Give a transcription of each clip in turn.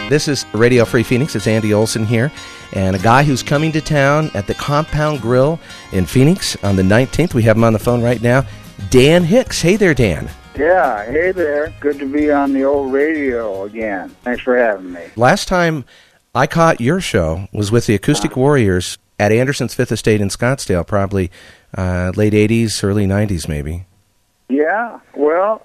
This is Radio Free Phoenix. It's Andy Olson here, and a guy who's coming to town at the Compound Grill in Phoenix on the 19th. We have him on the phone right now, Dan Hicks. Hey there, Dan. Yeah, hey there. Good to be on the old radio again. Thanks for having me. Last time I caught your show was with the Acoustic Warriors at Anderson's Fifth Estate in Scottsdale, probably late 80s, early 90s maybe. Yeah, well,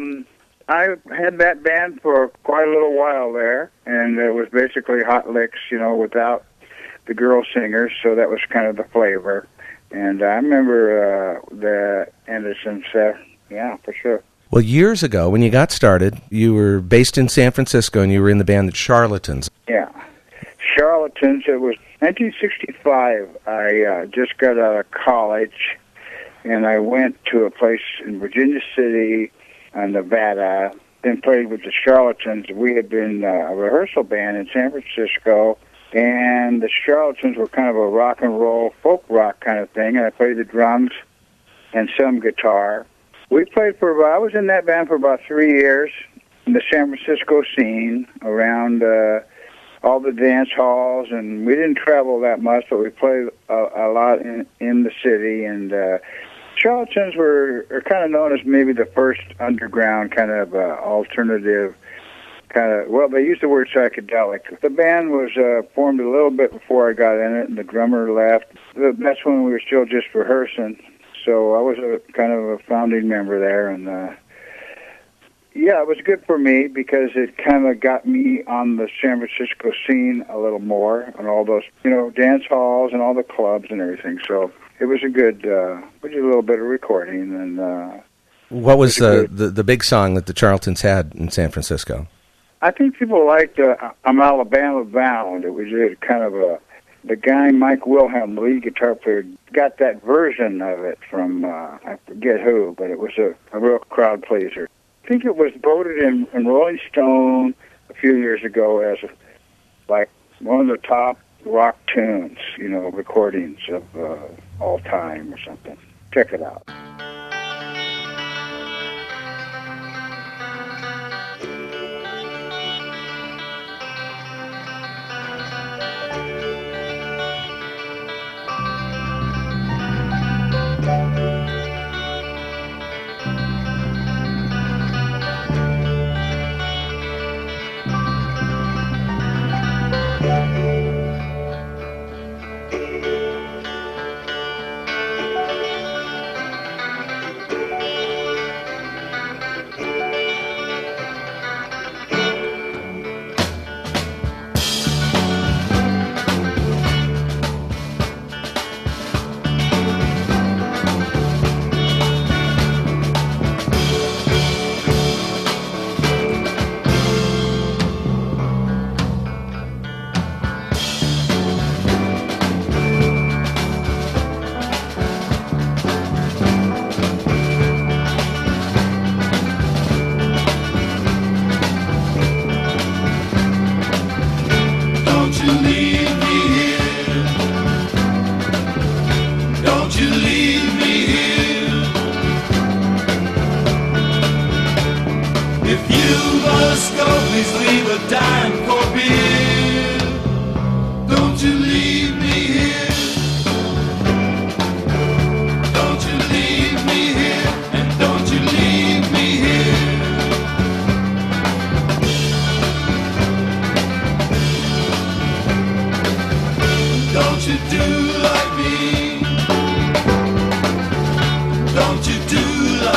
I had that band for quite a little while there, and it was basically hot licks, without the girl singers, so that was kind of the flavor. And I remember the Anderson stuff, yeah, for sure. Well, years ago, when you got started, you were based in San Francisco, and you were in the band The Charlatans. Yeah, Charlatans. It was 1965. I just got out of college, and I went to a place in Virginia City, Nevada, then played with the Charlatans. We had been a rehearsal band in San Francisco, and the Charlatans were kind of a rock and roll, folk rock kind of thing, and I played the drums and some guitar. I was in that band for about 3 years in the San Francisco scene, around all the dance halls, and we didn't travel that much, but we played a lot in the city, and Charlatans are kind of known as maybe the first underground kind of alternative they use the word psychedelic. The band was formed a little bit before I got in it, and the drummer left. That's when we were still just rehearsing, so I was kind of a founding member there, and it was good for me because it kind of got me on the San Francisco scene a little more, and all those, dance halls and all the clubs and everything, so it was a good, we did a little bit of recording. And what was the big song that the Charlatans had in San Francisco? I think people liked I'm Alabama Bound. It was kind of the guy, Mike Wilhelm, the lead guitar player, got that version of it from, I forget who, but it was a real crowd pleaser. I think it was voted in Rolling Stone a few years ago as one of the top rock tunes, recordings of all time or something. Check it out.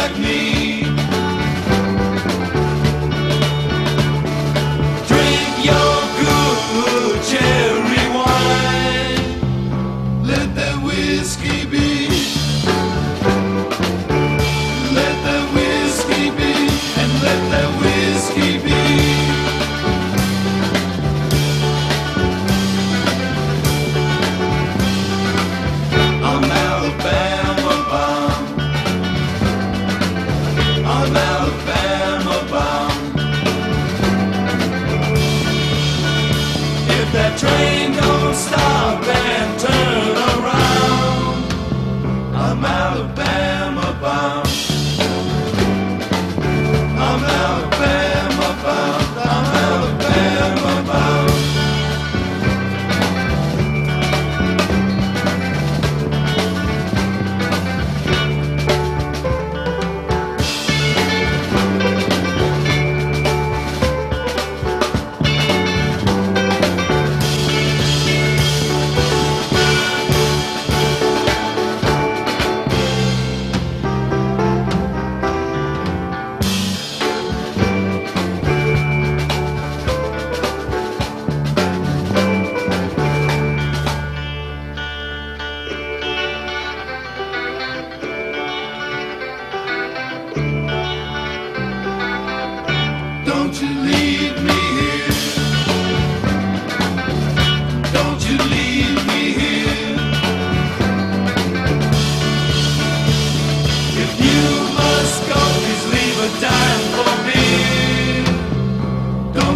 Drink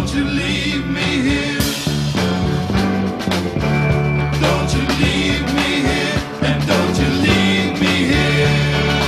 Don't you leave me here. Don't you leave me here. And don't you leave me here.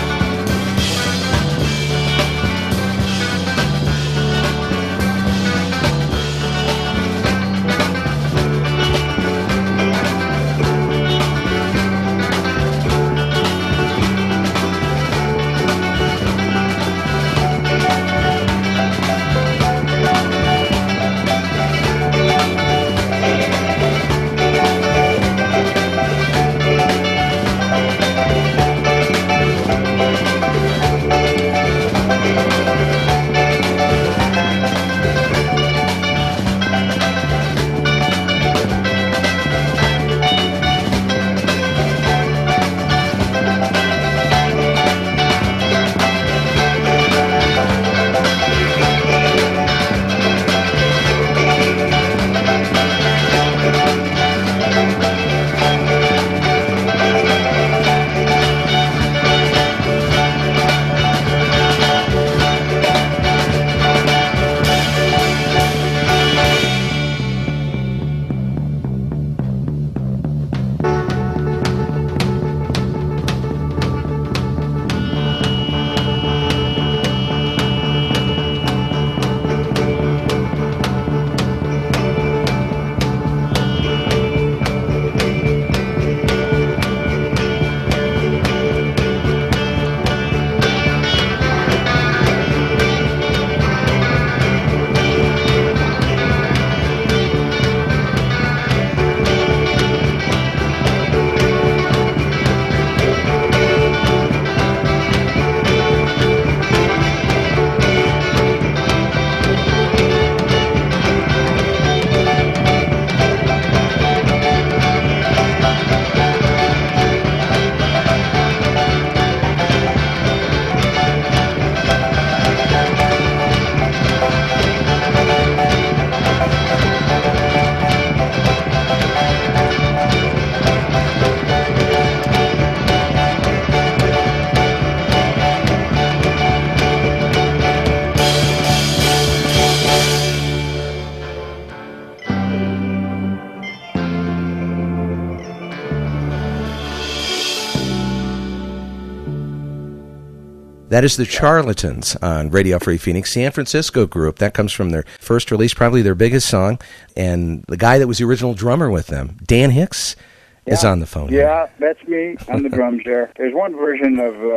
That is the Charlatans on Radio Free Phoenix, San Francisco group. That comes from their first release, probably their biggest song. And the guy that was the original drummer with them, Dan Hicks, is on the phone. Yeah, that's me on the drums there. There's one version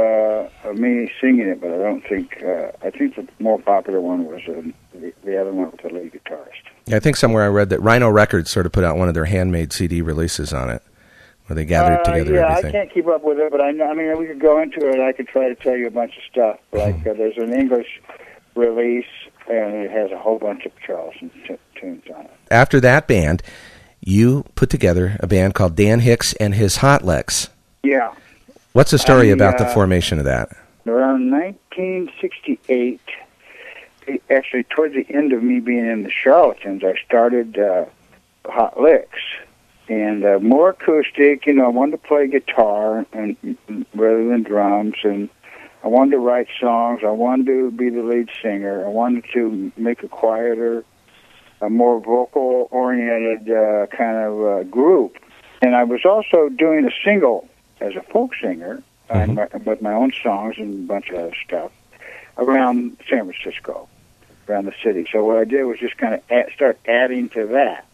of me singing it, but I don't think, I think the more popular one was the other one with the lead guitarist. I think somewhere I read that Rhino Records sort of put out one of their handmade CD releases on it, where they gathered together everything. I can't keep up with it, but I mean, we could go into it. I could try to tell you a bunch of stuff. Like there's an English release, and it has a whole bunch of Charleston tunes on it. After that band, you put together a band called Dan Hicks and his Hot Licks. Yeah. What's the story about the formation of that? Around 1968, actually towards the end of me being in the Charlatans, I started Hot Licks. And more acoustic, I wanted to play guitar and rather than drums, and I wanted to write songs. I wanted to be the lead singer. I wanted to make a quieter, a more vocal-oriented kind of group. And I was also doing a single as a folk singer with my own songs and a bunch of other stuff around San Francisco, around the city. So what I did was just kind of start adding to that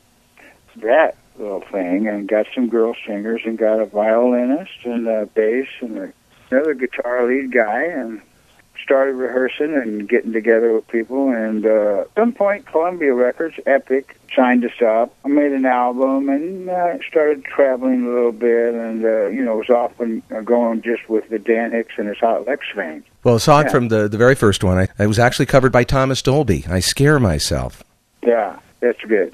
little thing, and got some girl singers and got a violinist and a bass and another guitar lead guy, and started rehearsing and getting together with people. And at some point, Columbia Records, Epic, signed us up. I made an album and started traveling a little bit, and was often going just with the Dan Hicks and his Hot Licks thing. Well, a song from the very first one, I was actually covered by Thomas Dolby. I Scare Myself. Yeah, that's good.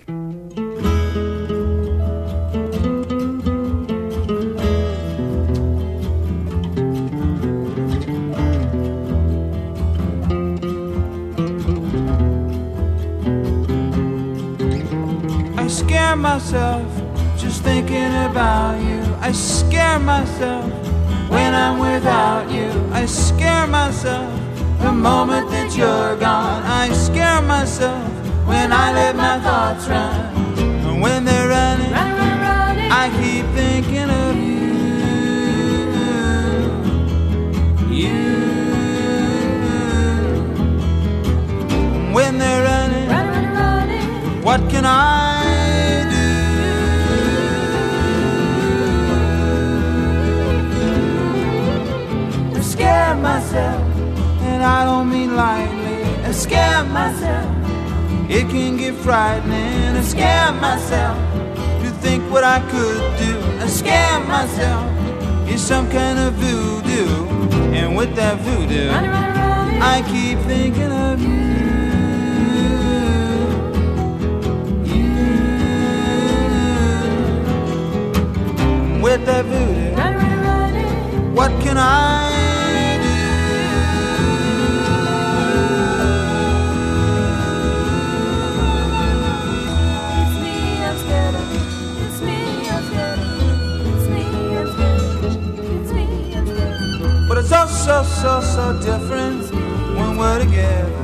I scare myself just thinking about you. I scare myself when I'm without you. I scare myself the moment that you're gone. I scare myself when I let my thoughts run. And when they're running, I keep thinking of you. When they're running, what can I do? I scare myself, and I don't mean lightly. I scare myself, it can get frightening. I scare myself to think what I could do. I scare myself, it's some kind of voodoo. And with that voodoo, I keep thinking of you. With that voodoo, what can I do? It's me, I'm scared of. It's me, I'm scared of. It's me, I'm scared of. It's me, I'm scared of. But it's so different when we're together.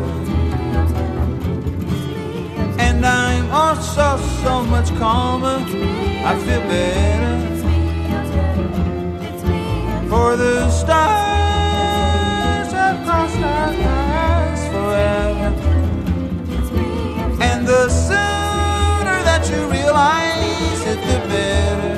And I'm also so much calmer. I feel better. For the stars have crossed our paths forever. And the sooner that you realize it, the better.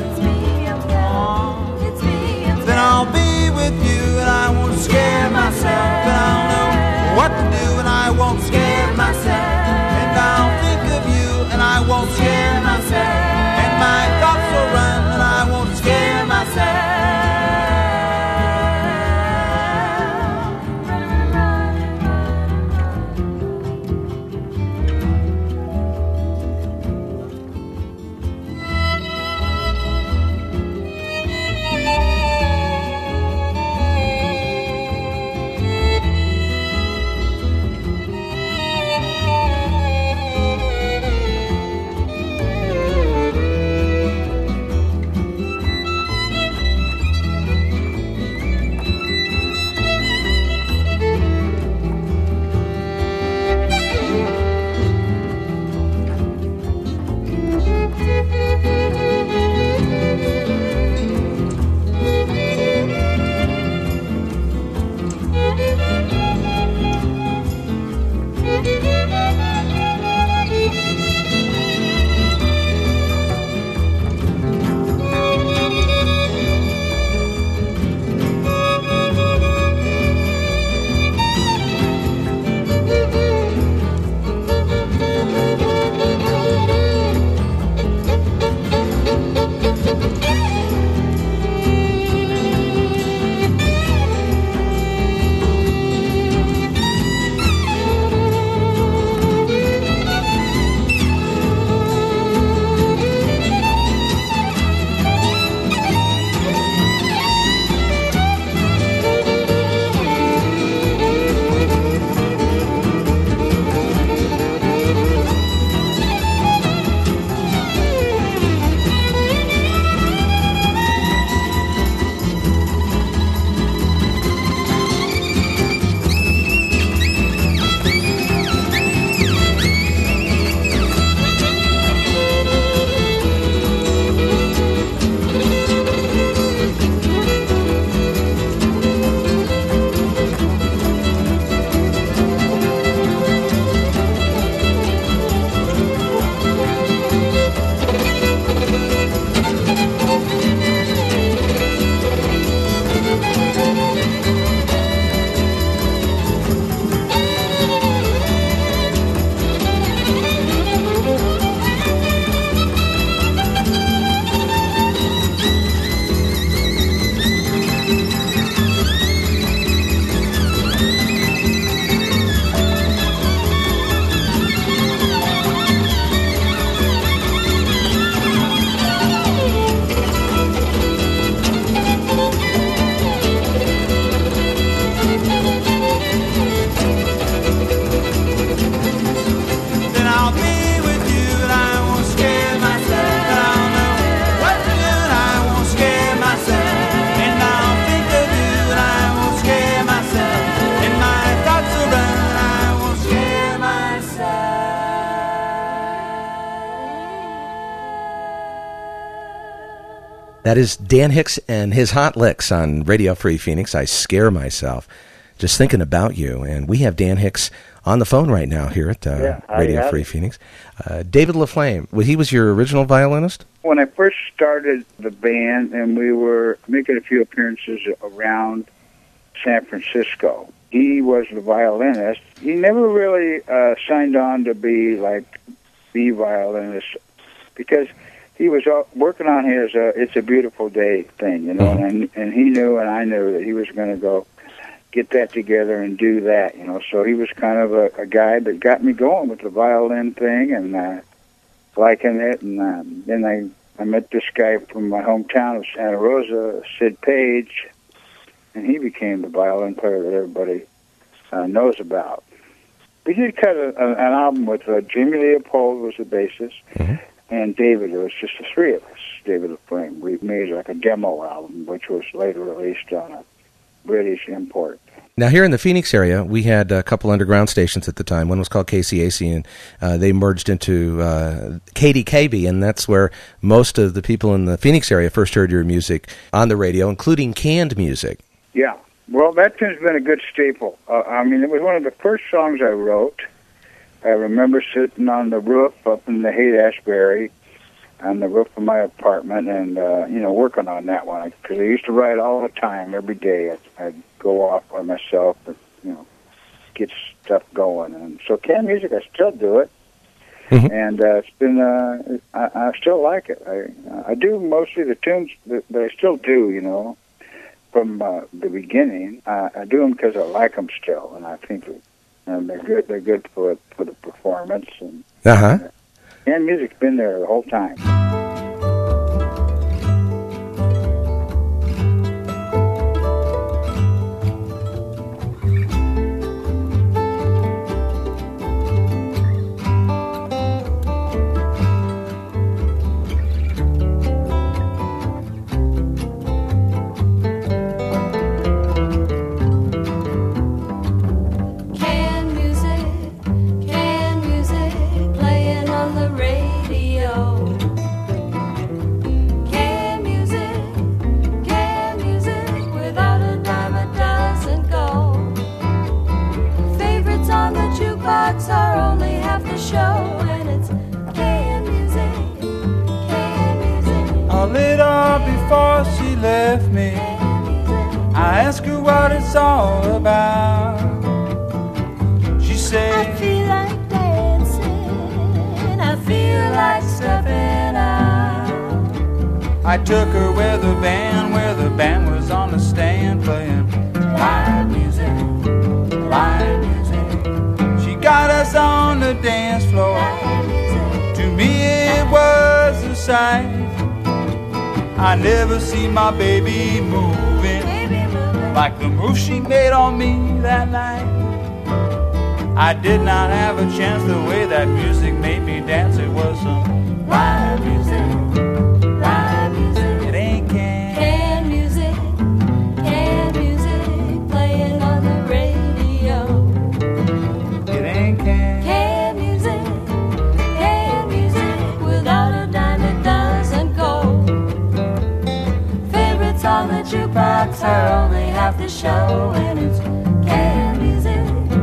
Then I'll be with you, and I won't scare myself. And I'll know what to do, and I won't scare myself. And I'll think of you, and I won't scare myself. And my thoughts will run, and I won't scare myself. That is Dan Hicks and his Hot Licks on Radio Free Phoenix. I scare myself just thinking about you. And we have Dan Hicks on the phone right now here at Radio Free Phoenix. David LaFlame, he was your original violinist? When I first started the band, and we were making a few appearances around San Francisco, he was the violinist. He never really signed on to be like the violinist because he was working on his It's a Beautiful Day thing, you know, and he knew and I knew that he was going to go get that together and do that, you know. So he was kind of a guy that got me going with the violin thing and liking it. And then I met this guy from my hometown of Santa Rosa, Sid Page, and he became the violin player that everybody knows about. We did cut an album with Jimmy Leopold was the bassist, and David. It was just the three of us, David LaFlame. We made like a demo album, which was later released on a British import. Now, here in the Phoenix area, we had a couple underground stations at the time. One was called KCAC, and they merged into KDKB, and that's where most of the people in the Phoenix area first heard your music on the radio, including canned music. Yeah. Well, that has been a good staple. I mean, it was one of the first songs I wrote. I remember sitting on the roof up in the Haight-Ashbury, on the roof of my apartment, and, working on that one. Because I used to write all the time, every day. I'd go off by myself and, get stuff going. And so canned music, I still do it. And it's been, I still like it. I do mostly the tunes that I still do, from the beginning. I do them because I like them still, and I think they're good. They're good for the performance. And and music's been there the whole time. A little before she left me, I asked her what it's all about. She said, I feel like dancing, I feel like stepping out. I took her where the band was on the stand playing live music. She got us on the dance floor. To me it was a sight. I never see my baby moving like the move she made on me that night. I did not have a chance the way that music made me dance. It was some live music. It ain't Canned music playing on the radio. It ain't Canned music without a dime it doesn't go. Favorites on the jukebox are only half the show, and it's canned music.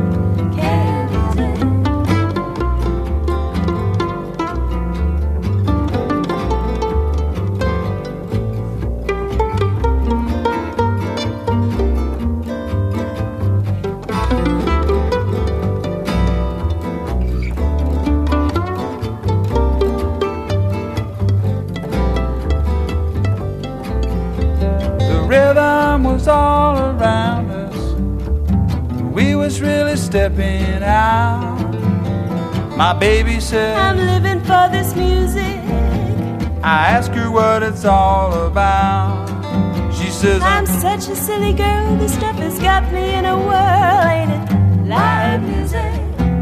Was all around us. We was really stepping out. My baby said, I'm living for this music. I asked her what it's all about. She says, I'm such a silly girl. This stuff has got me in a whirl. Ain't it live music?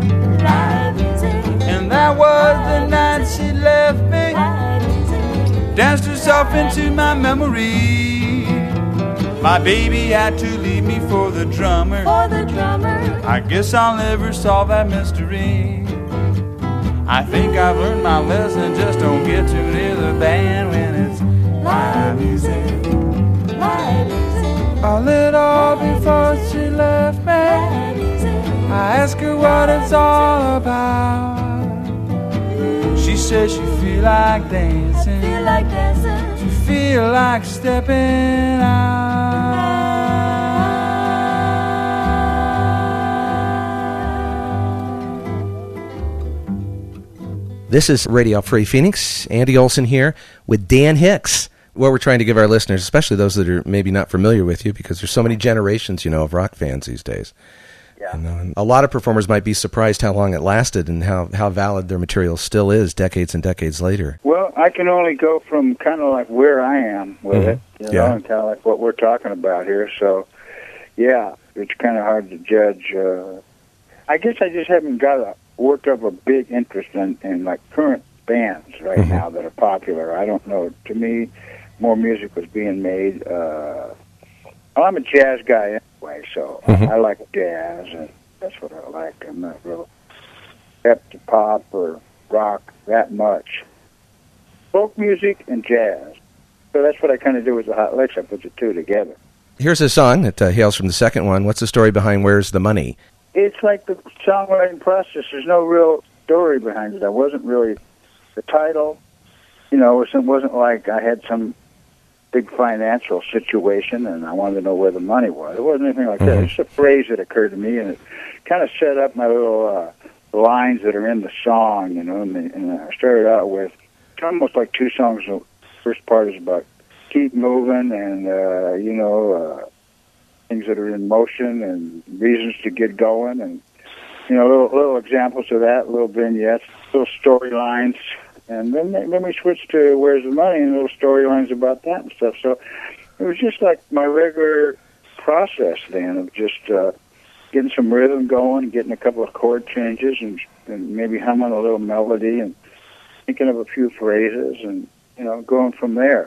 And that was the night she left me. Danced herself into my memory. My baby had to leave me for the drummer. I guess I'll never solve that mystery. I think I've learned my lesson. Just don't get too near the band when it's live music. My music. A little before she left me, My music. I asked her what it's all about. She said she feel like dancing. Feel like dancing. She feel like stepping out. This is Radio Free Phoenix. Andy Olson here with Dan Hicks. What we're trying to give our listeners, especially those that are maybe not familiar with you, because there's so many generations, of rock fans these days. Yeah. And a lot of performers might be surprised how long it lasted and how valid their material still is decades and decades later. Well, I can only go from kind of like where I am with it, Yeah. and kind of like what we're talking about here. So, yeah, it's kind of hard to judge. I guess I just haven't worked up a big interest in like current bands right now that are popular. I don't know. To me, more music was being made. I'm a jazz guy anyway, so I like jazz, and that's what I like. I'm not real hip to pop or rock that much. Folk music and jazz. So that's what I kind of do with the Hot Licks. I put the two together. Here's a song that hails from the second one. What's the story behind Where's the Money? It's like the songwriting process. There's no real story behind it. I wasn't really the title. It wasn't like I had some big financial situation and I wanted to know where the money was. It wasn't anything like that. It's just a phrase that occurred to me, and it kind of set up my little lines that are in the song. And I started out with it's almost like two songs. The first part is about keep moving and things that are in motion and reasons to get going, and little examples of that, little vignettes, little storylines, and then we switched to Where's the Money and little storylines about that and stuff. So it was just like my regular process then of just getting some rhythm going, getting a couple of chord changes, and maybe humming a little melody and thinking of a few phrases, and going from there.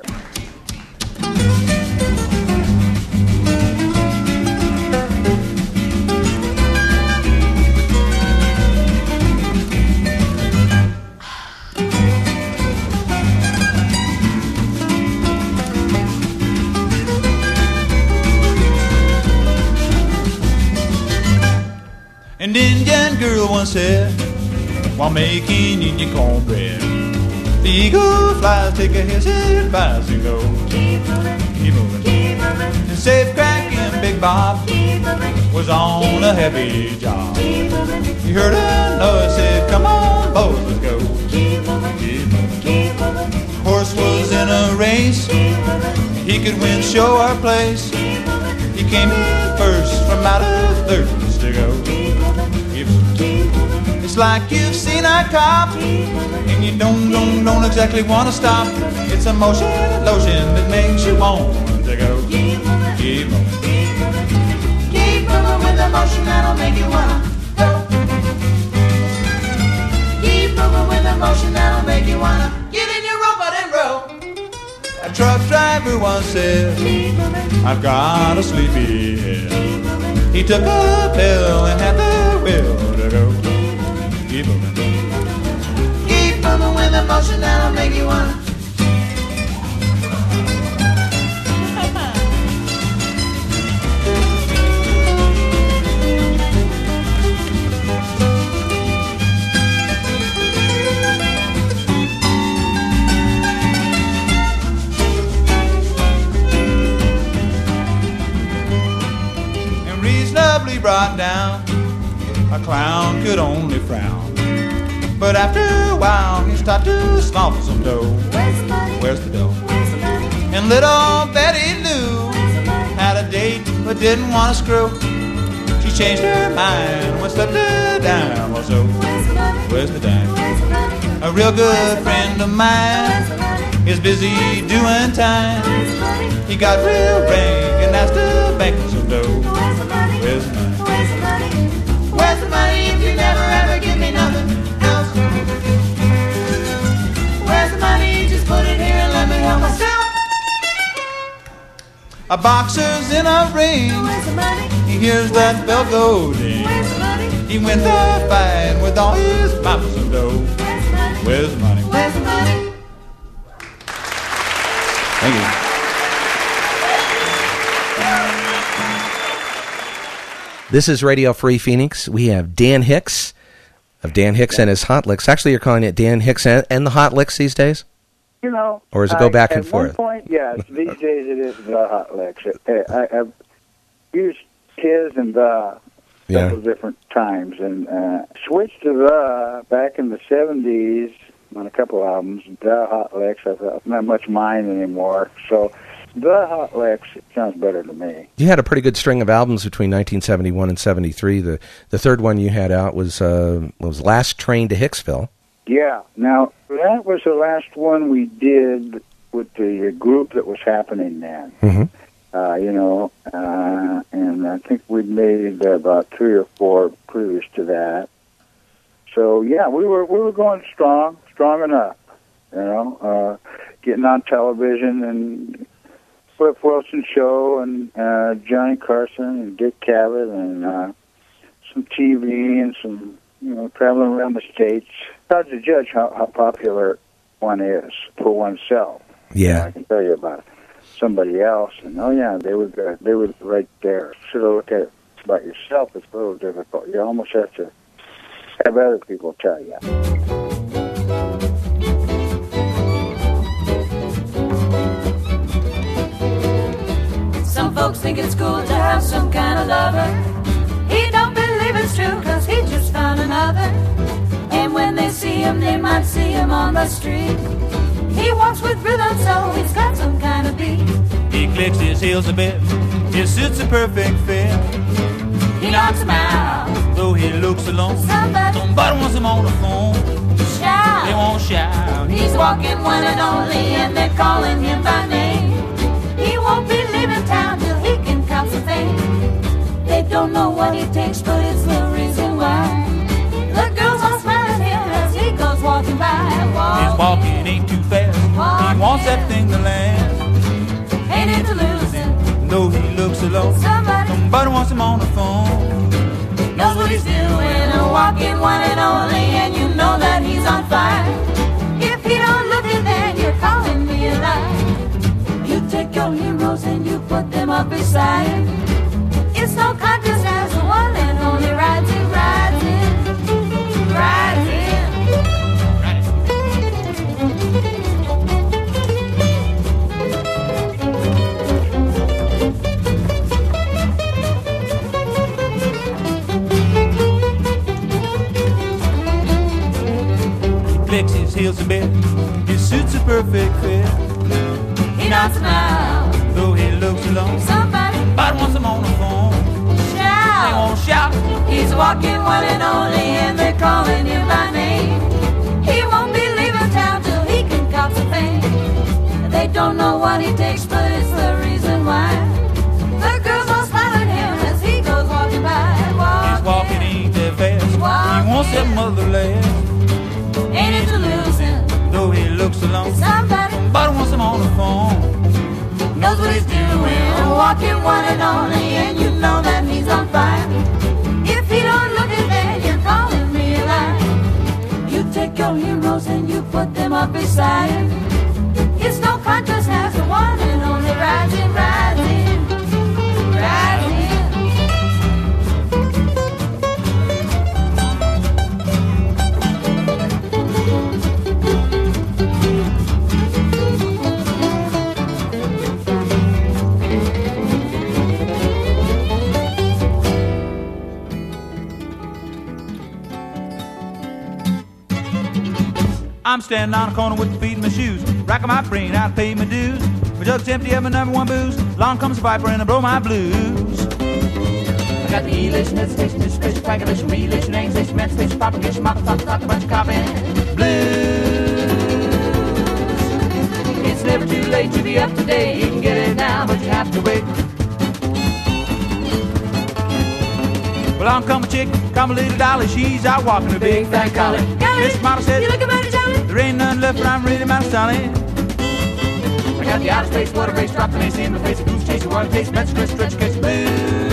An Indian girl once said, while making Indian cornbread, the eagle flies, take a hissing bicycle. Keep moving. Keep moving. Keep moving. And safe cracking Big Bob Keep moving. was on a heavy job. Keep moving. He heard a noise, said, come on, boys, let's go. Keep moving. Keep moving. Keep moving. Horse was in a race, Keep moving. he could win, show our place. Keep moving. He came in first from out of thirds to go. Keep moving. Keep moving. Keep moving. It's like you've seen a cop, Keep moving. and you don't exactly want to stop. It's a motion lotion that makes you want to go. Keep moving. Keep moving. Keep moving. Keep moving with the motion that'll make you wanna go. Keep moving with the motion that'll make you wanna get in your robot and roll. A truck driver once said, Keep moving. I've got a sleepy head. Keep moving. He took a pill and had the will to go. Keep moving. Keep moving with the motion that'll make you wanna. And reasonably brought down, a clown could only frown. But after a while, he started to smell for some dough. Where's the money? Where's the dough? Where's the money? And little Betty Lou Where's the money? had a date but didn't want to screw. She changed her mind when slipped her dime or so. Where's the money? Where's the dime? Where's the money? A real good friend of Where's mine the money? is busy doing time. Where's the money? He got real rank and asked to bank some dough. Where's the money? Where's the money? Where's the money? Where's the money if you never ever give me nothing else? Where's the money? Just put it here and let me help myself. A boxer's in a ring. Where's the money? He hears that bell go ding. Where's the money? He went to fight with all his mamas some dough. Where's the money? Where's the money? Where's the money? Thank you. This is Radio Free Phoenix. We have Dan Hicks of Dan Hicks and his Hot Licks. Actually, you're calling it Dan Hicks and the Hot Licks these days? You know, or does it go back and forth? At one point, yes. These days it is the Hot Licks. I've used his and the several different times, and switched to the back in the 70s on a couple albums. The Hot Licks, I thought, not much mine anymore. So the Hot Licks sounds better to me. You had a pretty good string of albums between 1971 and 73. The third one you had out was Last Train to Hicksville. Yeah. Now, that was the last one we did with the group that was happening then. Mm-hmm. And I think we'd made about 3 or 4 previous to that. So, yeah, we were going strong enough, getting on television and Flip Wilson Show and Johnny Carson and Dick Cavett and some TV and some, traveling around the States. It's hard to judge how popular one is for oneself. Yeah. I can tell you about somebody else, and they were right there. Sort of look at it about yourself, it's a little difficult. You almost have to have other people tell you. Some folks think it's cool to have some kind of lover. He don't believe it's true, 'cause he just found another. And when they see him, they might see him on the street. He walks with rhythm, so he's got some kind of beat. He clicks his heels a bit, his suit's a perfect fit. He knocks him out. Though he looks alone, Somebody wants him on the phone. shout. They won't shout. He's walking one and only, and they're calling him by name. He won't be leaving town till he can cop some fame. They don't know what he takes, but it's the reason why. The girls all smiling him as he goes walking by. His walking ain't too fast. He wants that thing to last. Ain't it to lose him? Though he looks alone, somebody wants him on the phone. Knows what he's doing, walking one and only, and you know that he's on fire. If he don't look it, then you're calling me a lie. You take your heroes and you put them up beside him. It's no contest as the one and only rides in, rides in, rides in. Flicks his heels a bit, his suit's a perfect fit. He knocks him out. Though he looks alone, Somebody wants him on the phone. They shout. won't shout. He's walking one and only, and they're calling him by name. He won't be leaving town till he can cop some fame. They don't know what he takes, but it's the reason why. The girls all smile at him as he goes walking by. He's walking ain't that fast. He wants that motherland. Ain't it to lose him? Though he looks alone, Somebody wants him on the phone. knows what he's doing, walking one and only, and you know that he's on fire. If he don't look at that, you're calling me a lie. You take your heroes and you put them up beside him. It's no contest as the one and only rides in, rides in, rides in. I'm standing on a corner with the feet in my shoes, racking my brain out to pay my dues. My jug's empty of my number one booze. Along comes a viper and I blow my blues. I got the elation, hesitation, anticipation, calculation, relation, anxiation, emancipation, propagation, motherfucker, talk a bunch of copying blues. It's never too late to be up to date. You can get it now, but you have to wait. Well, along come a chick, come a little dolly. She's out walking a big fat collie. Mr. Model said, You looking better, Johnny? there ain't nothing left, but I'm really mighty solid. I got the outer space, water race, drop the mace in my face, a goose chase, a one taste, men's stretch, catch blues.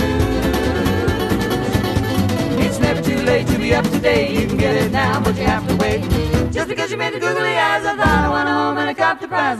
It's never too late to be up to date. You can get it now, but you have to wait. Just because you made the googly eyes, I thought I went home and I copped the prize.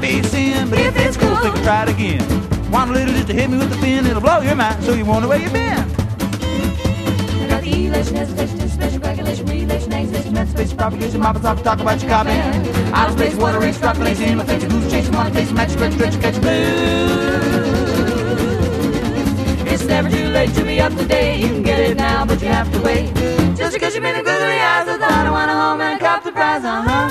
face in. But if it's cool, think try it again. Want a little just to hit me with the pin, it'll blow your mind, so you wonder where you been. I got the elation, hesitation, special calculation, relation, excitation, Space propagation, mop and talk about your copy. Outer space, water race, extrapolation, affect your goose chasing, one face, match, stretch, catch blues. It's never too late to be up to date. You can get it now, but you have to wait. Just because you've been a googly eyes, I thought I want a home and cop the prize.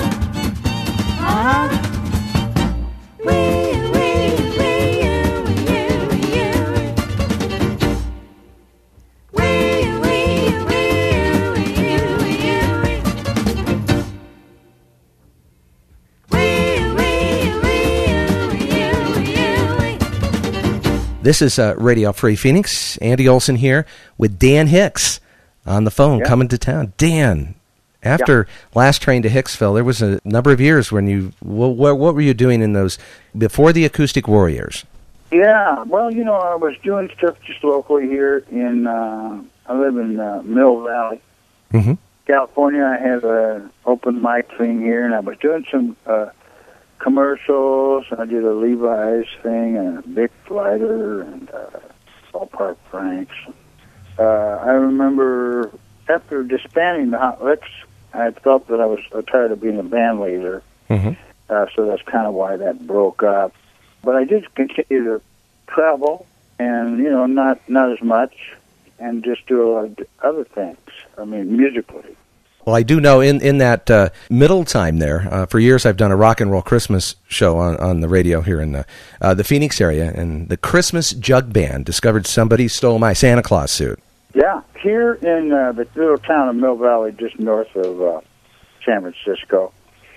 This is Radio Free Phoenix. Andy Olson here with Dan Hicks on the phone, coming to town. Dan, after last train to Hicksville, there was a number of years when you, what were you doing in those, before the Acoustic Warriors? Yeah, well, you know, I was doing stuff just locally here in, I live in Mill Valley, California. I have an open mic thing here, and I was doing some commercials. I did a Levi's thing and a Big Flighter and Ballpark Franks. I remember after disbanding the Hot Licks, I felt that I was tired of being a band leader. So that's kind of why that broke up. But I did continue to travel and, you know, not as much, and just do a lot of other things, I mean, musically. Well, I do know in that middle time there, for years I've done a rock and roll Christmas show on the radio here in the Phoenix area, and the Christmas Jug Band discovered Somebody Stole My Santa Claus Suit. Yeah, here in the little town of Mill Valley, just north of San Francisco,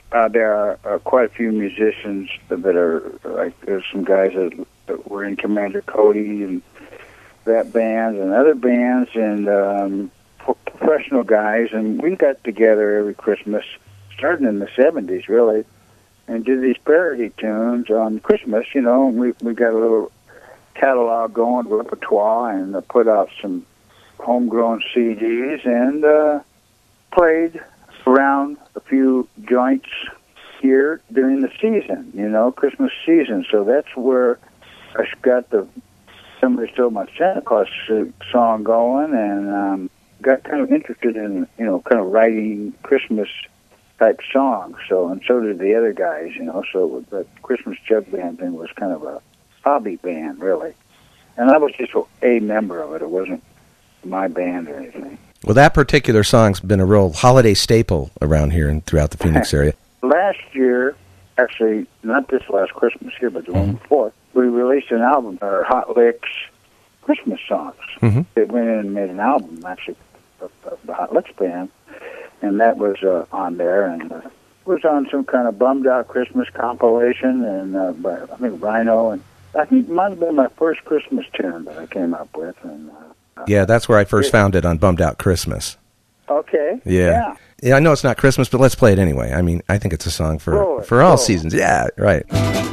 there are quite a few musicians that are, like, there's some guys that were in Commander Cody and that band and other bands, and professional guys, and we got together every Christmas, starting in the 70s, really, and did these parody tunes on Christmas, you know, and we got a little catalog going, repertoire, and put out some homegrown CDs, and played around a few joints here during the season, you know, Christmas season. So that's where I got the Somebody Stole My Santa Claus Suit song going, and got kind of interested in, you know, kind of writing Christmas type songs. So, and so did the other guys, you know. So the Christmas Jug Band thing was kind of a hobby band, really. And I was just a member of it. It wasn't my band or anything. Well, that particular song's been a real holiday staple around here and throughout the Phoenix area. Last year, actually, not this last Christmas here, but the one before, we released an album, our Hot Licks Christmas songs. It went in and made an album, actually, of the Hot Licks Band, and that was on there, and was on some kind of Bummed Out Christmas compilation, and by, I think, Rhino, and I think it might have been my first Christmas tune that I came up with. And yeah, that's where I first found it, on Bummed Out Christmas. Okay. Yeah, I know it's not Christmas, but let's play it anyway. I mean, I think it's a song for all seasons. Yeah, right.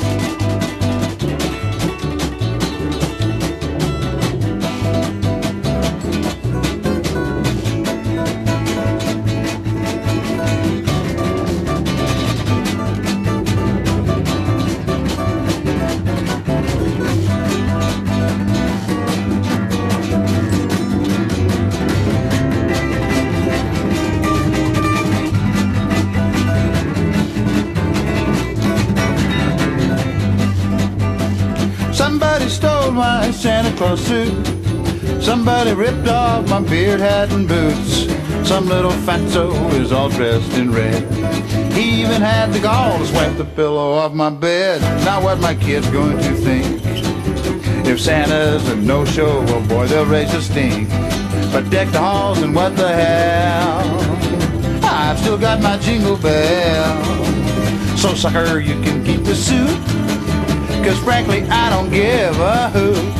Somebody stole my Santa Claus suit. Somebody ripped off my beard, hat, and boots. Some little fatso is all dressed in red. He even had the gall to swipe the pillow off my bed. Now what my kid's going to think? If Santa's a no-show, well boy, they'll raise a stink. But deck the halls and what the hell? I've still got my jingle bell. So sucker, you can keep the suit, 'cause frankly, I don't give a hoot.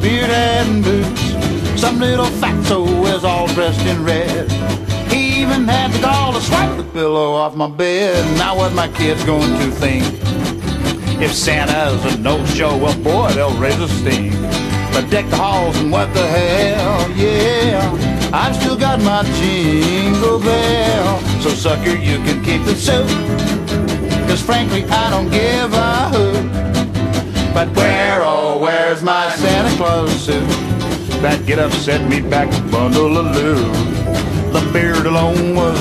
beard and boots. Some little fatso was all dressed in red. He even had the gall to swipe the pillow off my bed. Now what my kids going to think? If Santa's a no-show, well boy, they'll raise a stink. But deck the halls and what the hell, yeah, I've still got my jingle bell. So sucker, you can keep the suit, 'cause frankly I don't give a hoot. But where, oh where's my Santa Claus suit? That get up set me back a bundle of loot. The beard alone was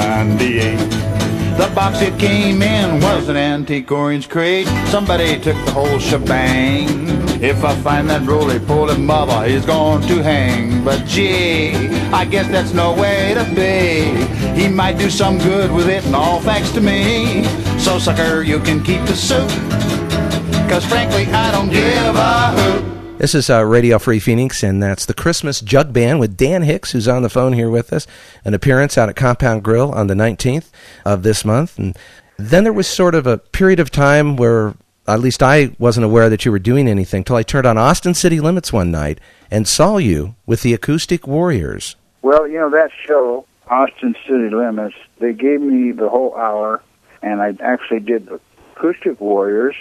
$4.98. The box it came in was an antique orange crate. Somebody took the whole shebang. If I find that roly-poly mother, he's going to hang. But gee, I guess that's no way to be. He might do some good with it, and all thanks to me. So sucker, you can keep the suit, 'cause frankly I don't give a hoot. This is Radio Free Phoenix, and that's the Christmas Jug Band with Dan Hicks, who's on the phone here with us. An appearance out at Compound Grill on the 19th of this month. And then there was sort of a period of time where at least I wasn't aware that you were doing anything till I turned on Austin City Limits one night and saw you with the Acoustic Warriors. Well, you know, that show, Austin City Limits, they gave me the whole hour, and I actually did the Acoustic Warriors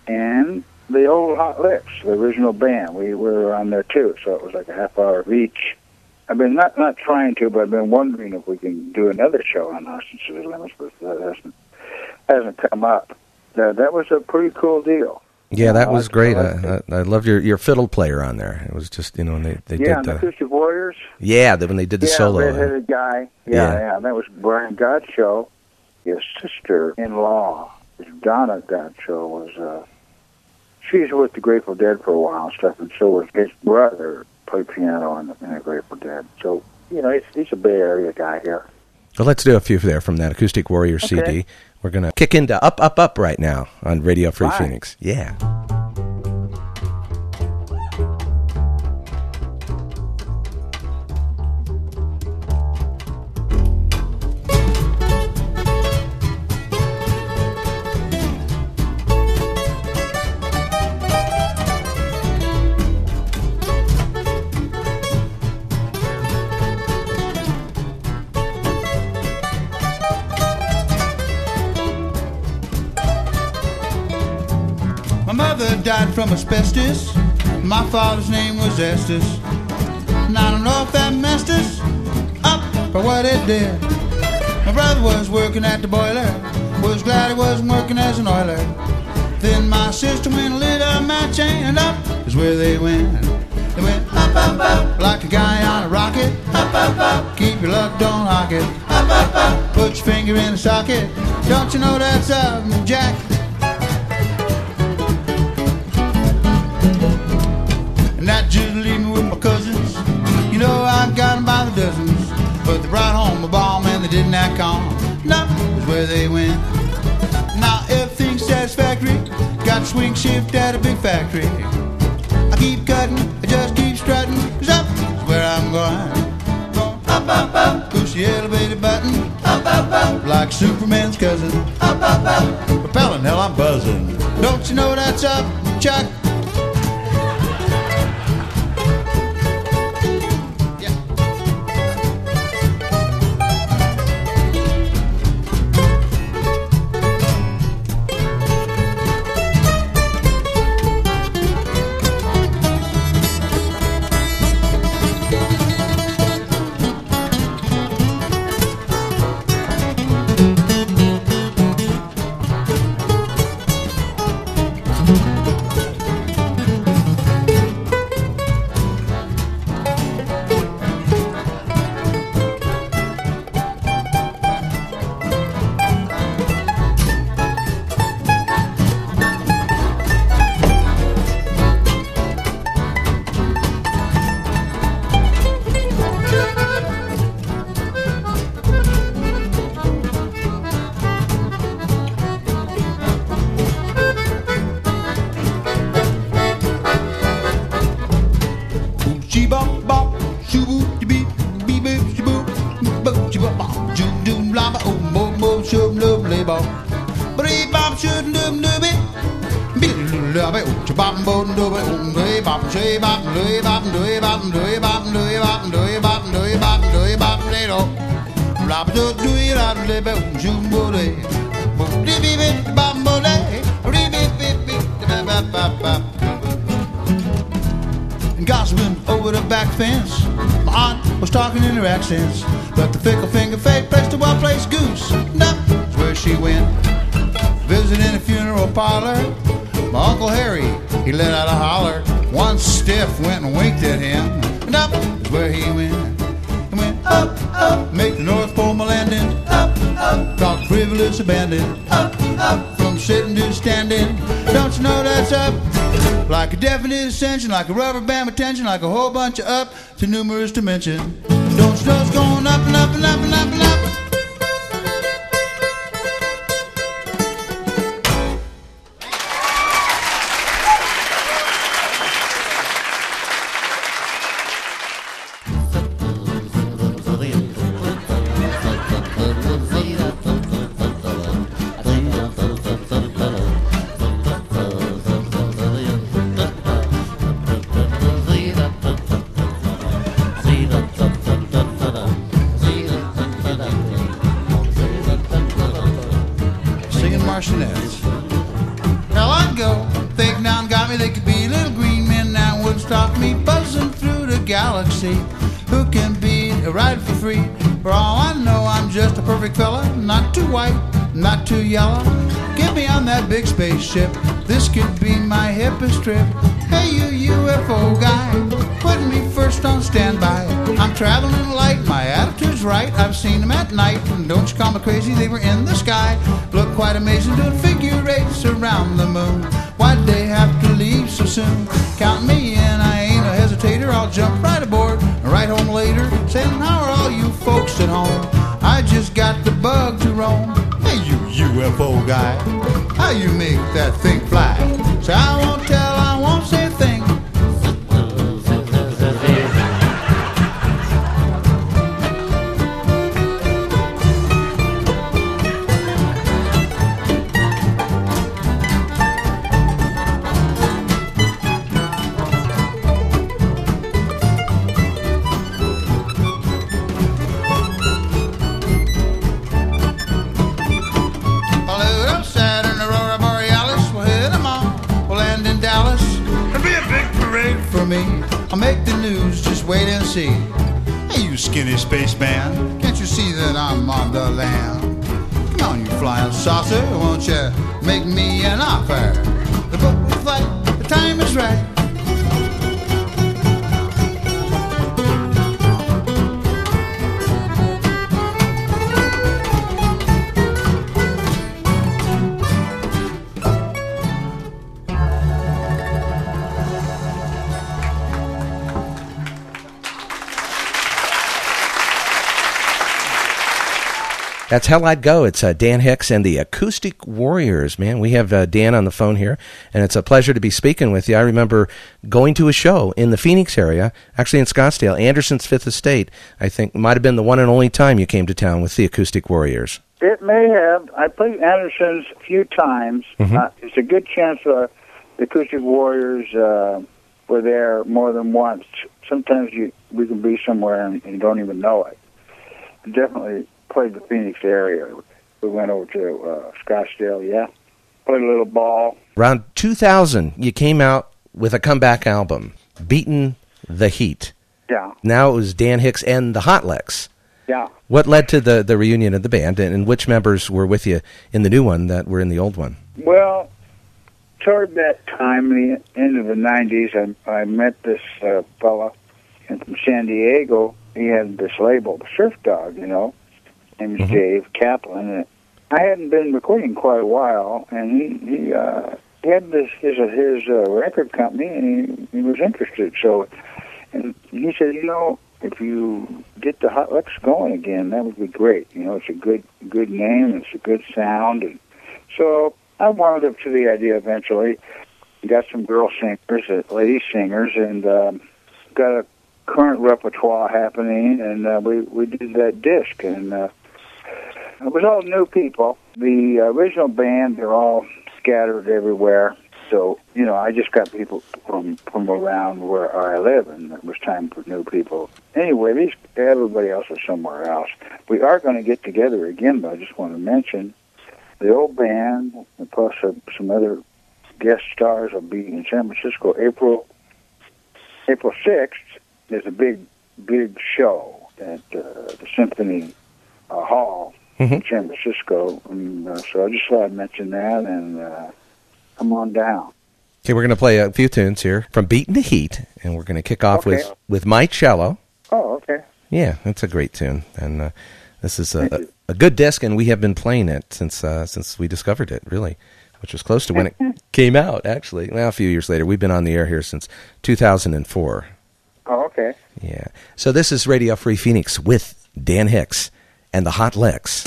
and the old Hot Licks, the original band. We were on there too, so it was like a half hour of each. I've been not trying to, but I've been wondering if we can do another show on Austin City Limits, but that hasn't come up. That was a pretty cool deal. Yeah, that was great. I loved your fiddle player on there. It was just, you know, they did the Acoustic Warriors. Yeah, when they did the solo. Red-headed guy. Yeah, that was Brian Godshow. His sister-in-law, Donna Godshow, was she's with the Grateful Dead for a while and stuff, and so was his brother, played piano in the Grateful Dead. So, you know, he's a Bay Area guy here. Well, let's do a few there from that Acoustic Warriors CD. We're going to kick into Up, Up, Up right now on Radio Free Phoenix. Yeah. Died from asbestos. My father's name was Estes, and I don't know if that messed us up for what it did. My brother was working at the boiler, was glad he wasn't working as an oiler. Then my sister went and lit up my chain, and up is where they went. They went up, up, up, like a guy on a rocket. Up, up, up, keep your luck, don't hock it. Up, up, up, put your finger in the socket. Don't you know that's up, Jack? Not just leave me with my cousins. You know I got them by the dozens. But they brought home a bomb and they didn't act calm. No, is where they went. Now everything's satisfactory. Got a swing shift at a big factory. I keep cutting, I just keep strutting. 'Cause up is where I'm going. Going up, up, up. Push the elevator button. Up, up, up. Like Superman's cousin. Up, up, up. Propelling, hell I'm buzzing. Don't you know that's up, Chuck? Bobby, bop, bo, do, do, bop, shay, bop, do, bop, do, bop, do, bop, do, bop, do, bop, do, bop, do, bop, do, bop, do, do, bop, do, bop, zoom, bo, day, bo, dee, bee, bee, bop, bo, day, dee, bee, bee, bee, bop, bop, bop. And gossiping over the back fence, my aunt was talking in her accents, but the fickle finger fate placed a well-placed goose. That's where she went, visiting a funeral parlor. My Uncle Harry, he let out a holler. One stiff went and winked at him, and up is where he went. He went up, up, make the North Pole my landing. Up, up, talk frivolous abandon. Up, up, from sitting to standing. Don't you know that's up? Like a definite ascension, like a rubber band with tension, like a whole bunch of up to numerous to mention. Don't you know it's going up and up and up and up and up? Now I go, think now got me, they could be little green men now would stop me buzzing through the galaxy. Who can be a ride for free? For all I know, I'm just a perfect fella, not too white, not too yellow. Get me on that big spaceship, this could be my hippest trip. Hey you UFO guy, putting me first on standby. I'm traveling light, my attitude's right, I've seen them at night. And don't you call me crazy, they were in the sky. Look quite amazing, doing figure eights around the moon. Why'd they have to leave so soon? Count me in, I ain't a hesitator, I'll jump right aboard and right home later, saying how are all you folks at home? I just got the bug to roam. Hey you UFO guy, how you make that thing fly? Say I won't tell, I won't say a thing. I'll make the news, just wait and see. Hey, you skinny spaceman, can't you see that I'm on the land? Come on, you flying saucer, won't you make me an offer? The boat will flight, the time is right. That's Hell I'd Go. It's Dan Hicks and the Acoustic Warriors, man. We have Dan on the phone here, and it's a pleasure to be speaking with you. I remember going to a show in the Phoenix area, actually in Scottsdale, Anderson's Fifth Estate. I think might have been the one and only time you came to town with the Acoustic Warriors. It may have. I played Anderson's a few times. Mm-hmm. It's a good chance the Acoustic Warriors were there more than once. Sometimes we can be somewhere and you don't even know it. Definitely played the Phoenix area. We went over to Scottsdale, yeah. Played a little ball. Around 2000, you came out with a comeback album, Beatin' the Heat. Yeah. Now it was Dan Hicks and the Hot Licks. Yeah. What led to the reunion of the band, and which members were with you in the new one that were in the old one? Well, toward that time, the end of the 90s, I met this fella from San Diego. He had this label, Surf Dog, you know. His name is Dave Kaplan. And I hadn't been recording quite a while, and he had his record company, and he was interested. So, and he said, you know, if you get the Hot Licks going again, that would be great. You know, it's a good name, it's a good sound, and so I wound up to the idea eventually. Got some girl singers, lady singers, and got a current repertoire happening, and we did that disc, and it was all new people. The original band, they're all scattered everywhere, so I just got people from around where I live, and it was time for new people. Anyway, everybody else is somewhere else. We are going to get together again, but I just want to mention the old band, and plus some other guest stars will be in San Francisco. April 6th is a big show at the Symphony Hall in San Francisco. And, so I just thought I'd mention that, and come on down. Okay, we're going to play a few tunes here from Beating the Heat, and we're going to kick off with My Cello. Oh, okay. Yeah, that's a great tune, and this is a good disc, and we have been playing it since we discovered it, really, which was close to when it came out, actually. Well, a few years later. We've been on the air here since 2004. Oh, okay. Yeah. So this is Radio Free Phoenix with Dan Hicks and the Hot Licks.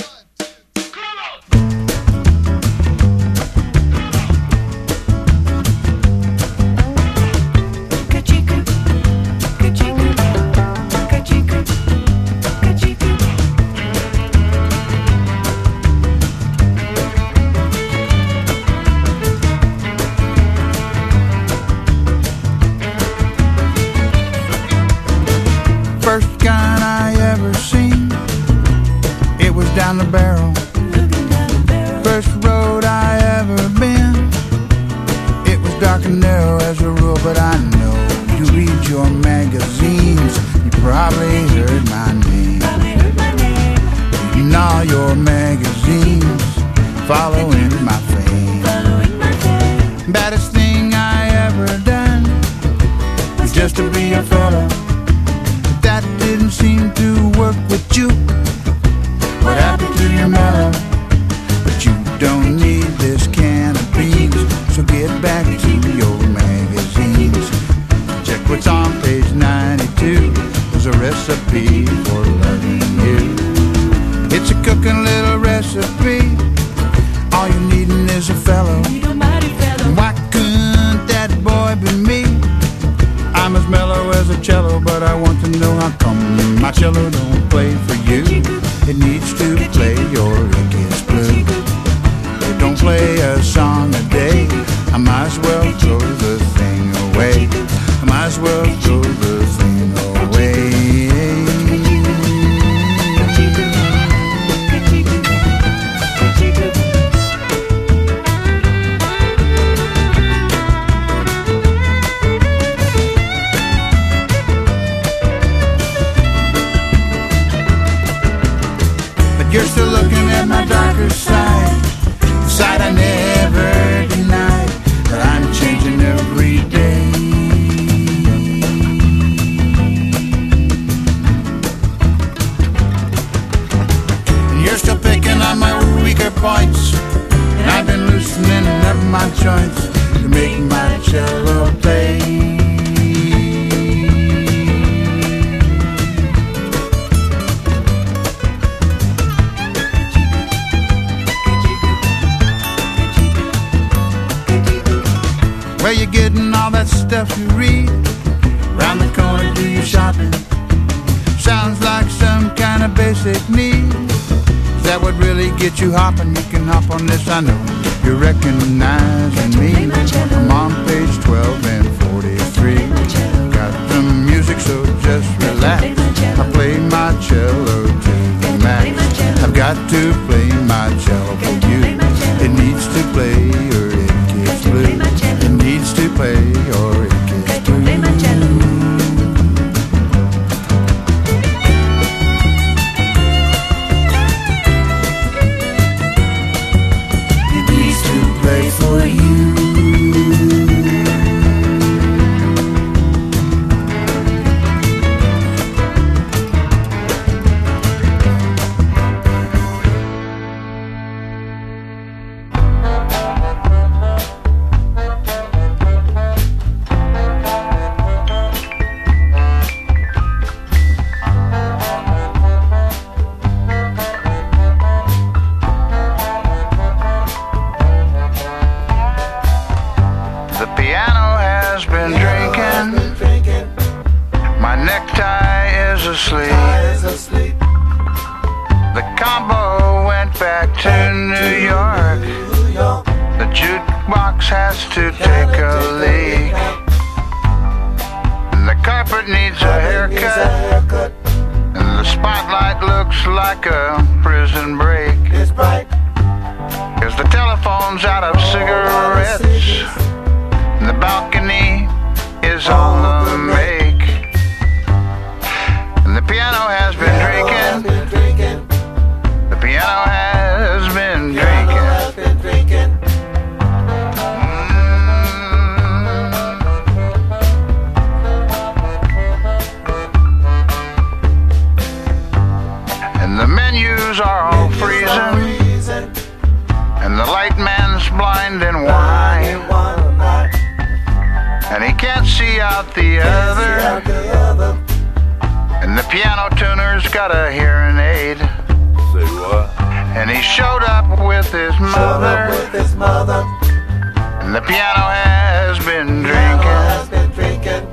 First gun I ever seen, it was down the barrel. First road I ever been, it was dark and narrow as a rule. But I know you read your magazines, you probably heard my name. Reading all your magazines, following my fame. Baddest thing I ever done was just to be a fella. That didn't seem to work with you. What happened to your mellow? But you don't need this can of beans, so get back to your magazines. Check what's on page 92. There's a recipe for loving you. It's a cooking little recipe. All you're needing is a fellow. Why couldn't that boy be me? I'm as mellow as a cello, but I want to know how come my cello don't play for you. It needs to play your It Gets Blue. It don't play a song a day. I might as well throw the thing away. I might as well throw the thing away. You're still looking at my darker side, the side I never denied, but I'm changing every day. And you're still picking on my weaker points, and I've been loosening up my joints to make my cello play. Where you getting all that stuff you read? Round the corner do you shopping? Sounds like some kind of basic need. Is that what really gets you hopping? You can hop on this, I know you're recognizing me. I'm on page 12 and 43. Got the music, so just relax. I play my cello to the max. I've got to play my cello for you. It needs to play or it gets blue. It needs to play or it gets blue. It needs to play for you. box has to take a leak. The carpet needs a haircut. And the spotlight looks like a prison break. It's bright. 'Cause the telephone's out of cigarettes. And the balcony is on the make. And the piano has been drinking. The piano has been drinking. And the menus are all freezing. And the light man's blind and wine. And he can't see out the other. And the piano tuner's got a hearing aid. Say what? And he showed up with his mother. And the piano has been drinking.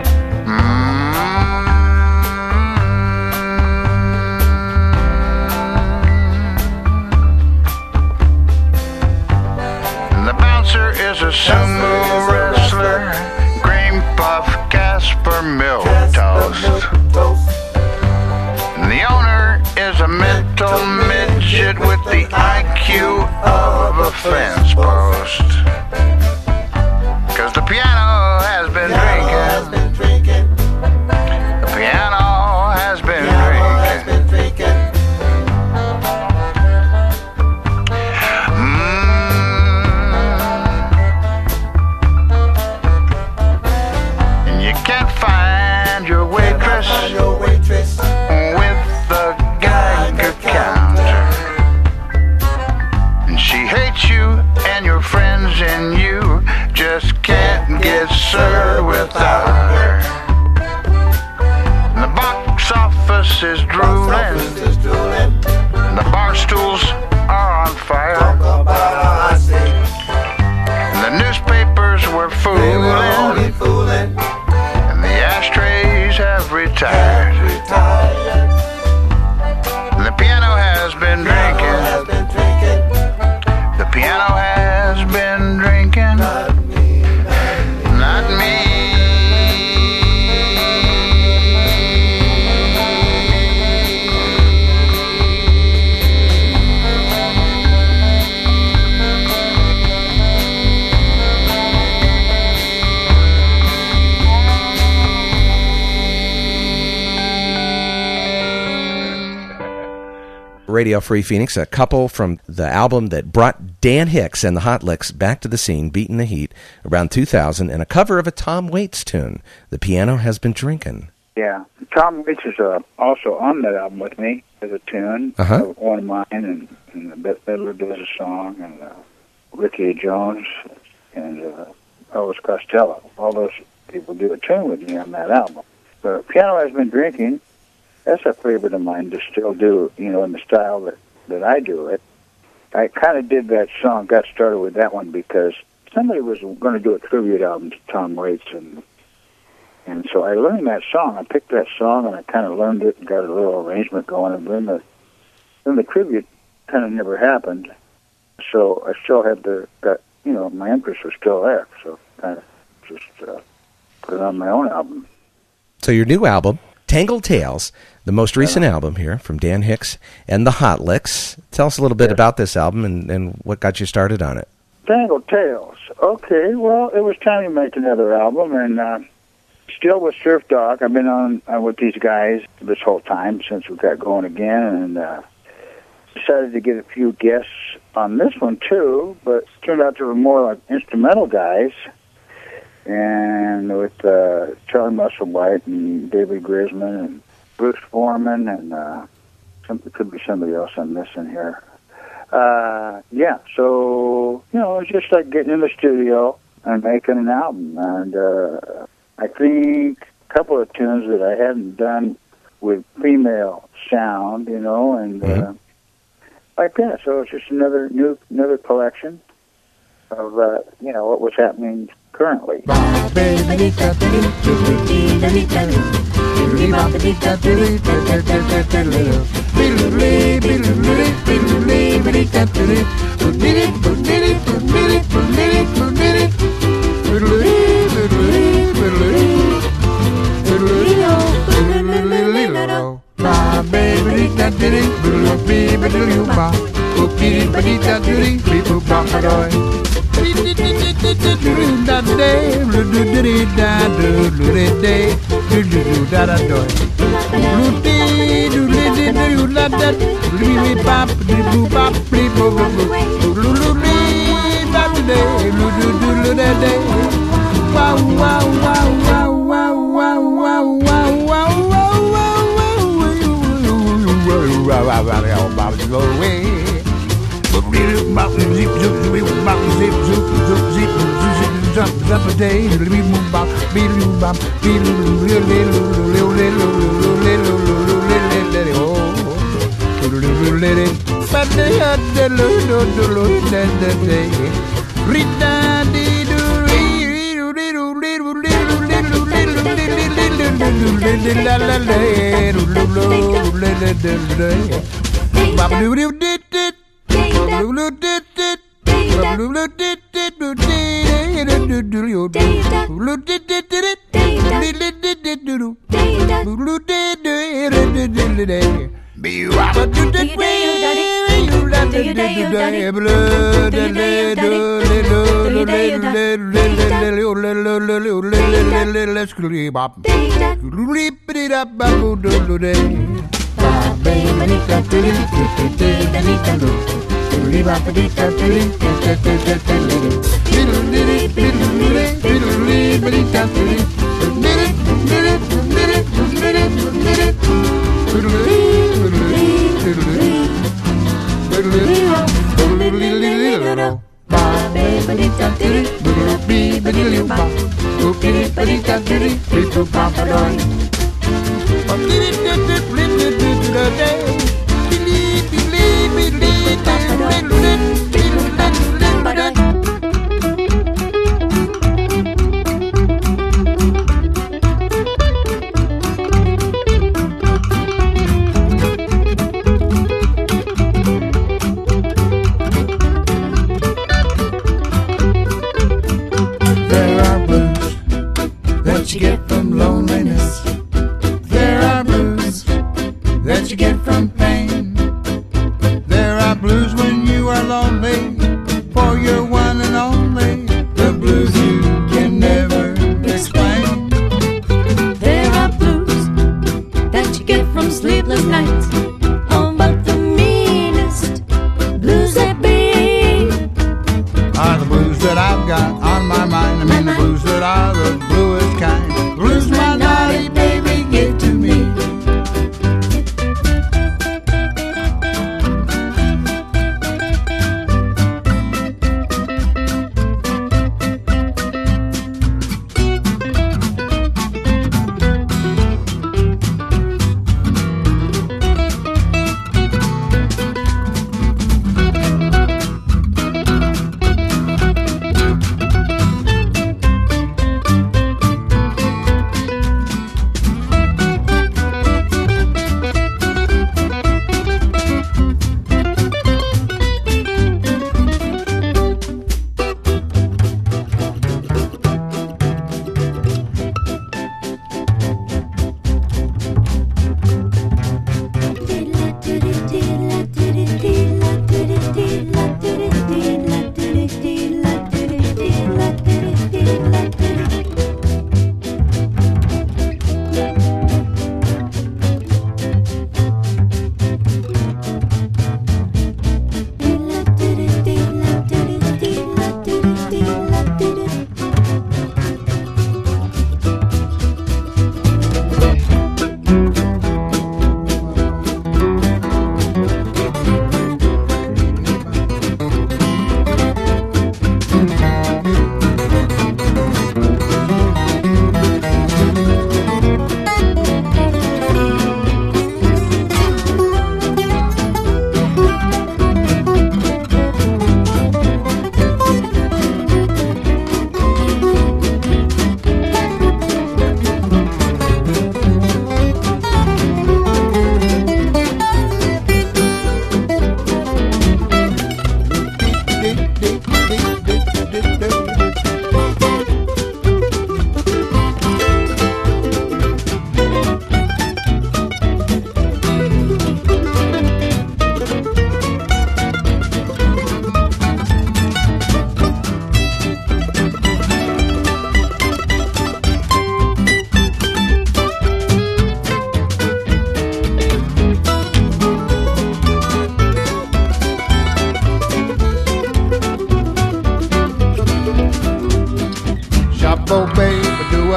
And the bouncer is a sumo wrestler. Cream puff Casper milk toast. And the owner is a mental midget with the IQ of a fence post. 'Cause the piano has been drinking. The piano has been drinking. And you can't find your waitress with the Geiger counter. And she hates you and your friends, and you just can't get served without her. And the box office is drooling. And the bar stools are on fire. And the newspapers were fooling. And the ashtrays have retired. And the piano has been drinking. The piano has been drinking. Not me. Radio Free Phoenix, a couple from the album that brought Dan Hicks and the Hot Licks back to the scene, Beating the Heat, around 2000, and a cover of a Tom Waits tune, The Piano Has Been Drinking. Yeah, Tom Waits is also on that album with me as a tune, one of mine, and Bette Midler does a song, and Ricky Jones, and Elvis Costello. All those people do a tune with me on that album. The Piano Has Been Drinking, that's a favorite of mine to still do, in the style that I do it. I kind of did that song, got started with that one because somebody was going to do a tribute album to Tom Waits, and so I learned that song. I picked that song and I kind of learned it and got a little arrangement going, and then the tribute kind of never happened. So I still had my interest was still there, so kind of just put it on my own album. So your new album, Tangled Tales, the most recent album here from Dan Hicks and the Hot Licks. Tell us a little bit about this album and what got you started on it. Tangled Tales. Okay, well, it was time to make another album, and still with Surf Dog. I've been on with these guys this whole time since we got going again, and decided to get a few guests on this one too, but it turned out to be more like instrumental guys, and with Charlie Musselwhite and David Grisman and Bruce Foreman, and it could be somebody else I'm missing here. So, it's just like getting in the studio and making an album. And I think a couple of tunes that I hadn't done with female sound, and like that. So it's just another collection of, what was happening currently.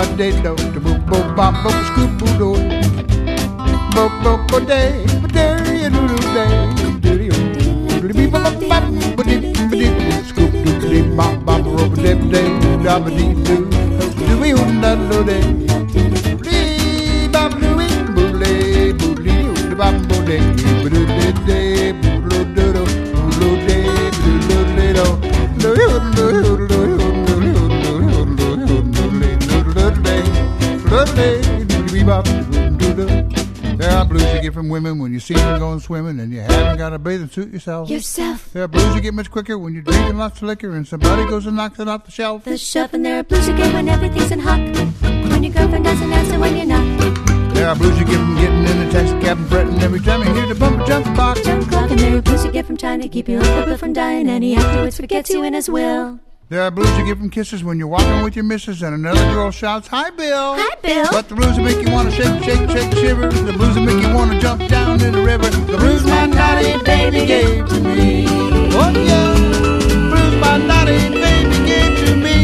day do to bo bo bop bo scoop bo do bo bo bo day bo day do do day do do be bop bop bo dip scoop do do bop bop ro dip day da ba dee do do we on that do day lee bop do we bo lay bo lee do bop bo day bo do day bo do do do day bo do do do There are blues you get from women when you see them going swimming and you haven't got a bathing suit yourself. Yourself. There are blues you get much quicker when you're drinking lots of liquor and somebody goes and knocks it off the shelf. The shelf, and there are blues you get when everything's in hock. When your girlfriend doesn't answer when you're not. There are blues you get from getting in a taxi cab and fretting every time you hear the bumper jump box. Jump clock, and there are blues you get from trying to keep your uncle from dying, and he afterwards forgets you in his will. There are blues you get from kisses when you're walking with your missus and another girl shouts, "Hi, Bill." Hi, Bill. But the blues that make you want to shake, shake, shake, shiver. The blues that make you want to jump down in the river. The blues my naughty baby gave to me. Oh, yeah. The blues my naughty baby gave to me.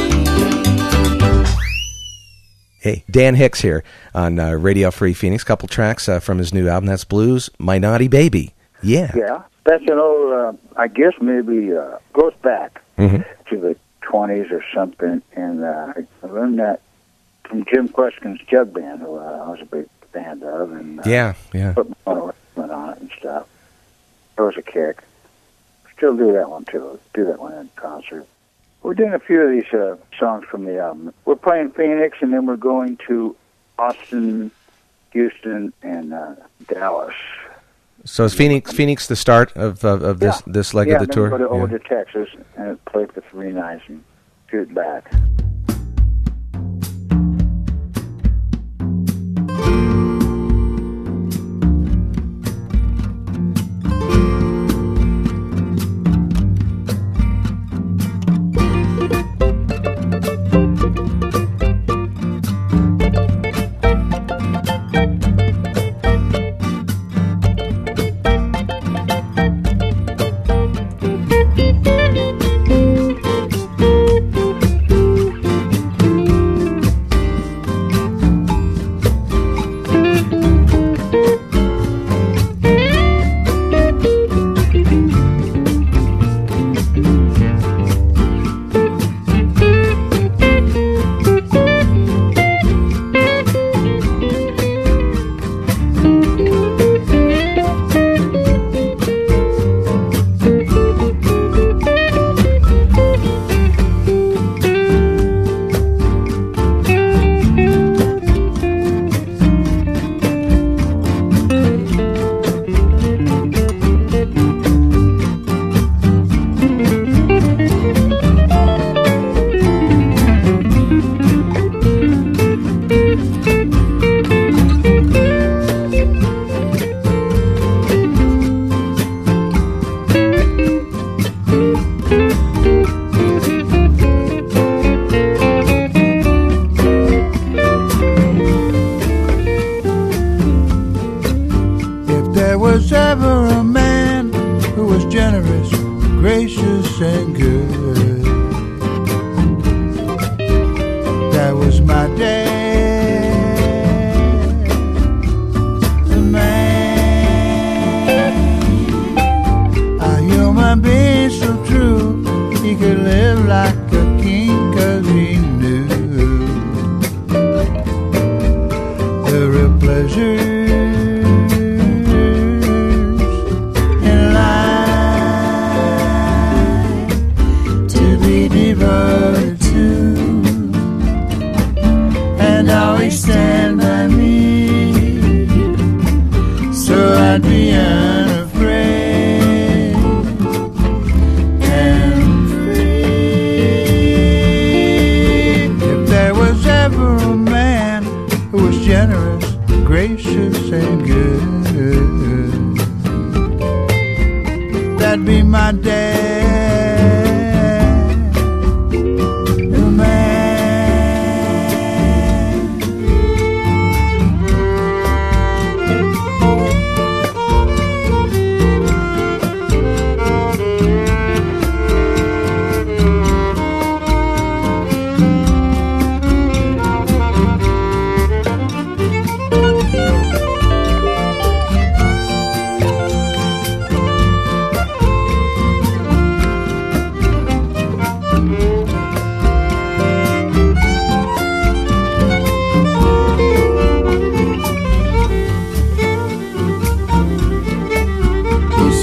Hey, Dan Hicks here on Radio Free Phoenix. Couple tracks from his new album. That's Blues, My Naughty Baby. Yeah. Yeah, that's an old, I guess maybe goes back to the 20s or something, and I learned that from Jim Queskin's Jug Band, who I was a big fan of, and Yeah. put my own arrangement on it and stuff. It was a kick. Still do that one, too. Do that one in concert. We're doing a few of these songs from the album. We're playing Phoenix, and then we're going to Austin, Houston, and Dallas. So is Phoenix the start of this leg of the tour? Yeah, then we go over to Texas and play for 3 nights and shoot back.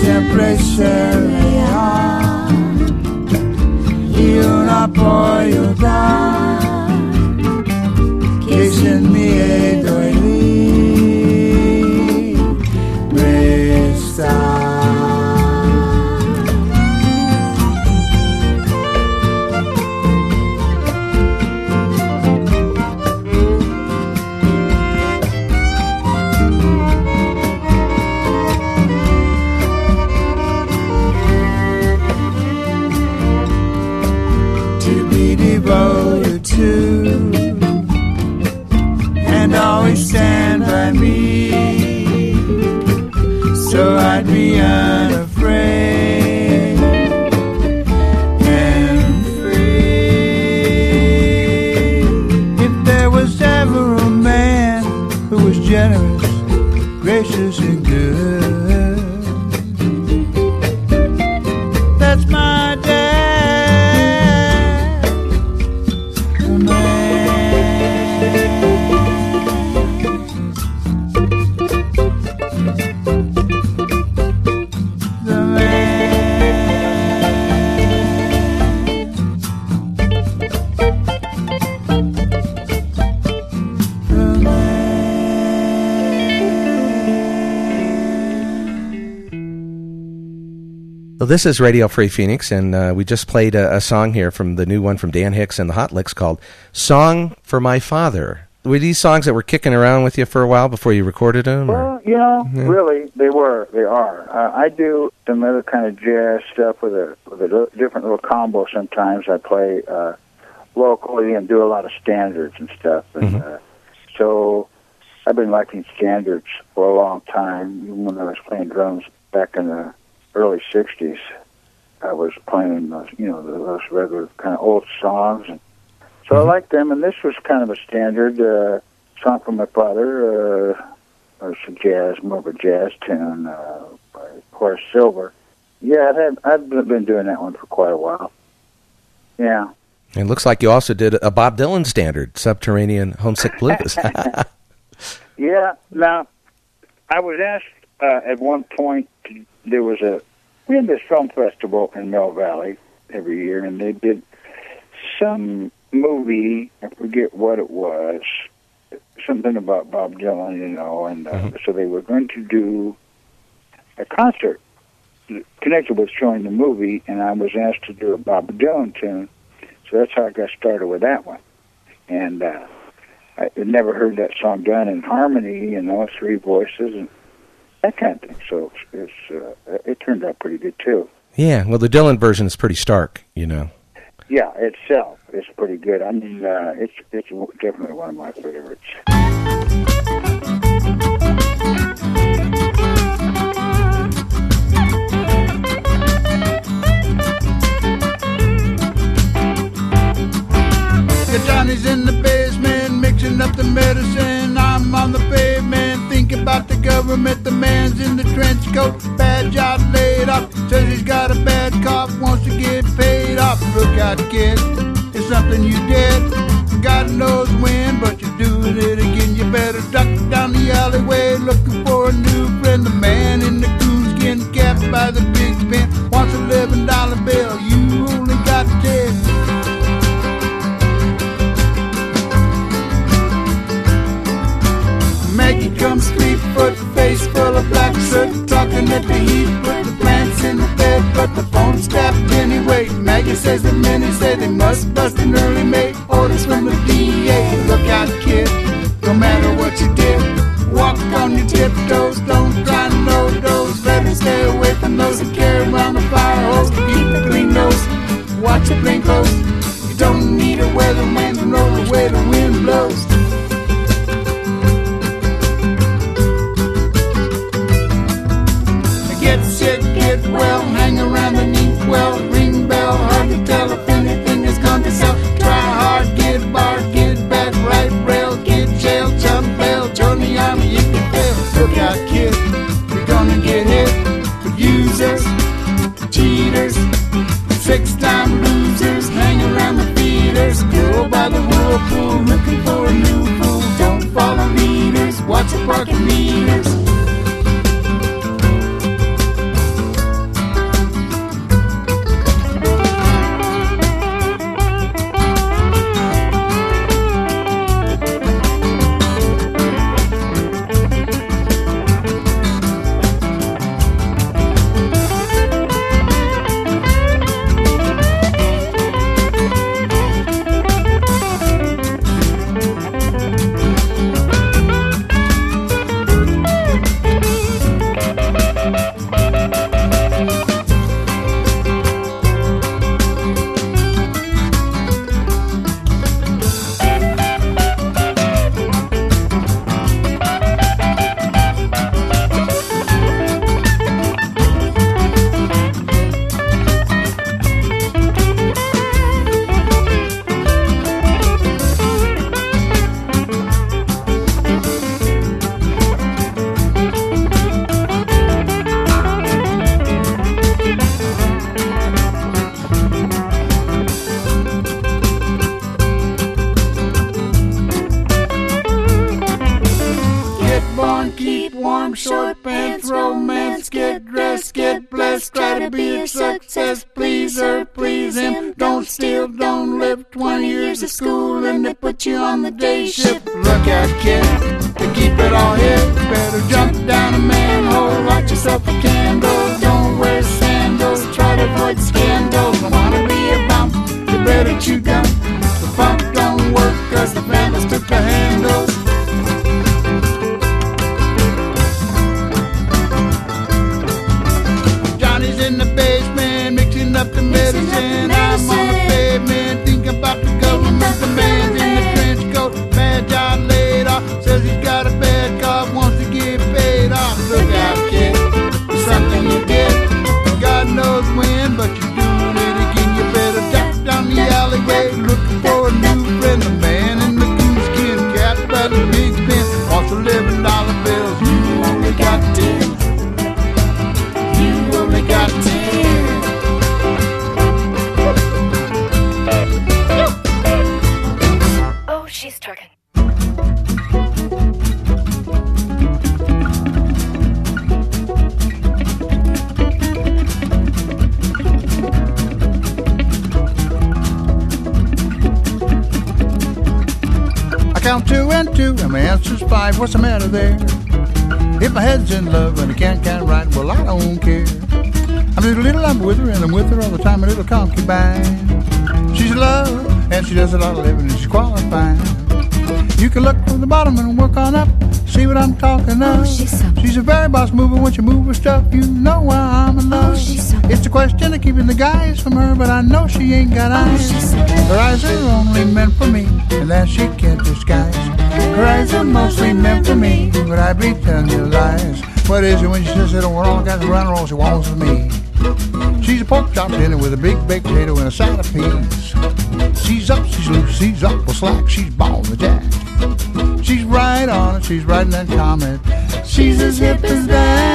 sempre se leal y un apoyo dar che se mi doi lì resta. Devoted to and always stand by me, so I'd be unafraid and free. If there was ever a man who was generous, gracious and good, that's my dad. Well, this is Radio Free Phoenix, and we just played a song here from the new one from Dan Hicks and the Hot Licks called Song for My Father. Were these songs that were kicking around with you for a while before you recorded them? Well, you know, really, they are. I do some other kind of jazz stuff with a different little combo sometimes. I play locally and do a lot of standards and stuff. And so I've been liking standards for a long time, even when I was playing drums back in the early 60s. I was playing those, those regular kind of old songs, and so I like them. And this was kind of a standard song from my father. Or some jazz, more of a jazz tune by Horace Silver. Yeah, I've been doing that one for quite a while. Yeah. It looks like you also did a Bob Dylan standard, Subterranean Homesick Blues. Yeah. Now, I was asked at one point. We had this film festival in Mill Valley every year, and they did some movie, I forget what it was, something about Bob Dylan, and so they were going to do a concert connected with showing the movie, and I was asked to do a Bob Dylan tune, so that's how I got started with that one. And I had never heard that song done in harmony, three voices, and that kind of thing. So it turned out pretty good too. Yeah, well, the Dylan version is pretty stark, Yeah, itself is pretty good. I mean, it's definitely one of my favorites. Johnny's in the basement mixing up the medicine. I'm on the pavement thinking about the government. The man's in the trench coat, bad job laid off. Says he's got a bad cough, wants to get paid off. Look out, kid, it's something you did. God knows when, but you're doing it again. You better duck down the alleyway looking for a new friend. The man in the coonskin cap by the big pen wants $11 bill. You only got 10. Maggie comes 3 foot, face full of black soot, talking at the heat, put the plants in the bed, but the phone's tapped anyway. Maggie says the men say they must bust in early May. Orders from the DA, look out, kid, no matter what you did. Walk on your tiptoes, don't try no dose. Better stay away from those that carry around the fire hose. Keep a clean nose, watch it blink close. You don't need a weatherman to know the way the wind blows. Get sick, get well, hang around the neat well, ring bell, hard to tell if anything is gone to sell. Try hard, get barred, get back, right rail, get jail, jump bail, join the army if you fail. Look out, kid, you're gonna get hit with users, cheaters, 6-time losers, hang around the feeders, go by the whirlpool, looking for a new fool. Don't follow leaders, watch the parking meters. Short pants, romance, get dressed, get blessed, try to be a success, please her, please him, don't steal, don't live 20 years of school and they put you on the day shift. Look out, kid, to keep it all hid, better jump down a manhole, light yourself a candle, don't wear sandals, try to avoid scandals, don't wanna be a bump, you better chew gum, the pump don't work cause the vandals took the handles. In the basement, mixing up the medicine. I'm on the pavement, thinking about the government. The man's in the trench coat, bad job laid off. Says he's got a bad cough, wants to get paid off. Look out, kid, it's something you did. God knows when, but you're doing it again. You better duck down the alleyway, looking for a new friend. The man in the coonskin cap by the big pen wants $11 bills. You only got 10. Only got 10. Oh, she's twerking. I count 2 and 2 and my answer's 5. What's the matter there? If my head's in love and I can't count right, well, I don't care. I'm little, I'm with her, and I'm with her all the time, a little concubine. She's in love, and she does a lot of living, and she's qualified. You can look from the bottom and work on up, see what I'm talking of. Oh, she's a very boss mover when she moves her stuff, you know why I'm in love. Oh, it's a question of keeping the guys from her, but I know she ain't got eyes. Her eyes are only meant for me, and that she can't disguise. Her eyes are mostly meant for me, but I be telling you lies. What is it when she says that we're all got to run all she wants with me? She's a pork chop dinner with a big baked potato and a side of peas. She's up, she's loose, she's up with slack, she's ball the jack. She's right on it, she's riding that comet. She's as hip as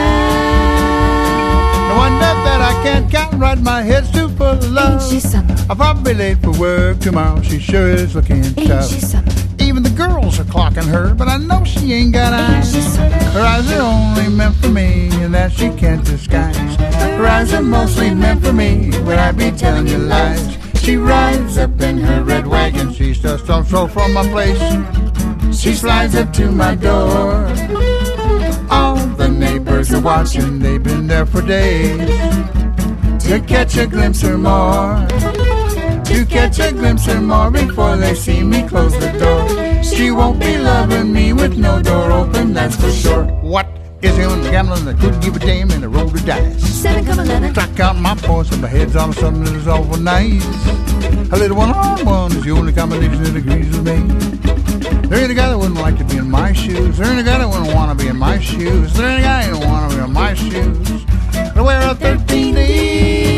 that. No wonder that I can't count right, my head's too full of love. Ain't she something? I'll probably be late for work tomorrow, she sure is looking tough. Ain't she something? Even the girls are clocking her, but I know she ain't got eyes. Her eyes are only meant for me, and that she can't disguise. Her eyes are mostly meant for me, but I be telling you lies. She rides up in her red wagon, she just don't throw from my place. She slides up to my door. All the neighbors are watching, they've been there for days to catch a glimpse or more. To catch a glimpse or more before they see me close the door. She won't be loving me with no door open, that's for sure. What is it when gambling that couldn't give a damn in a roll of dice? 7, 11. Track out my points and my head's all of a sudden it is awful nice. A little one-on-one is the only combination that agrees with me. There ain't a guy that wouldn't like to be in my shoes. There ain't a guy that wouldn't want to be in my shoes. There ain't a guy that wouldn't want to be in my shoes. I wear a 13D.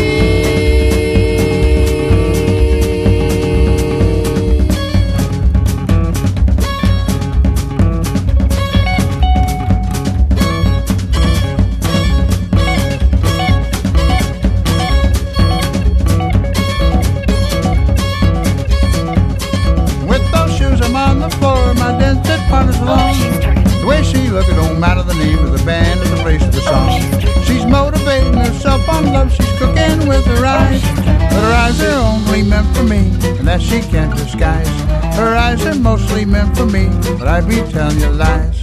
The way she look, it don't matter the name of the band or the place of the song. She's motivating herself on love, she's cooking with her eyes. But her eyes are only meant for me, and that she can't disguise. Her eyes are mostly meant for me, but I be telling you lies.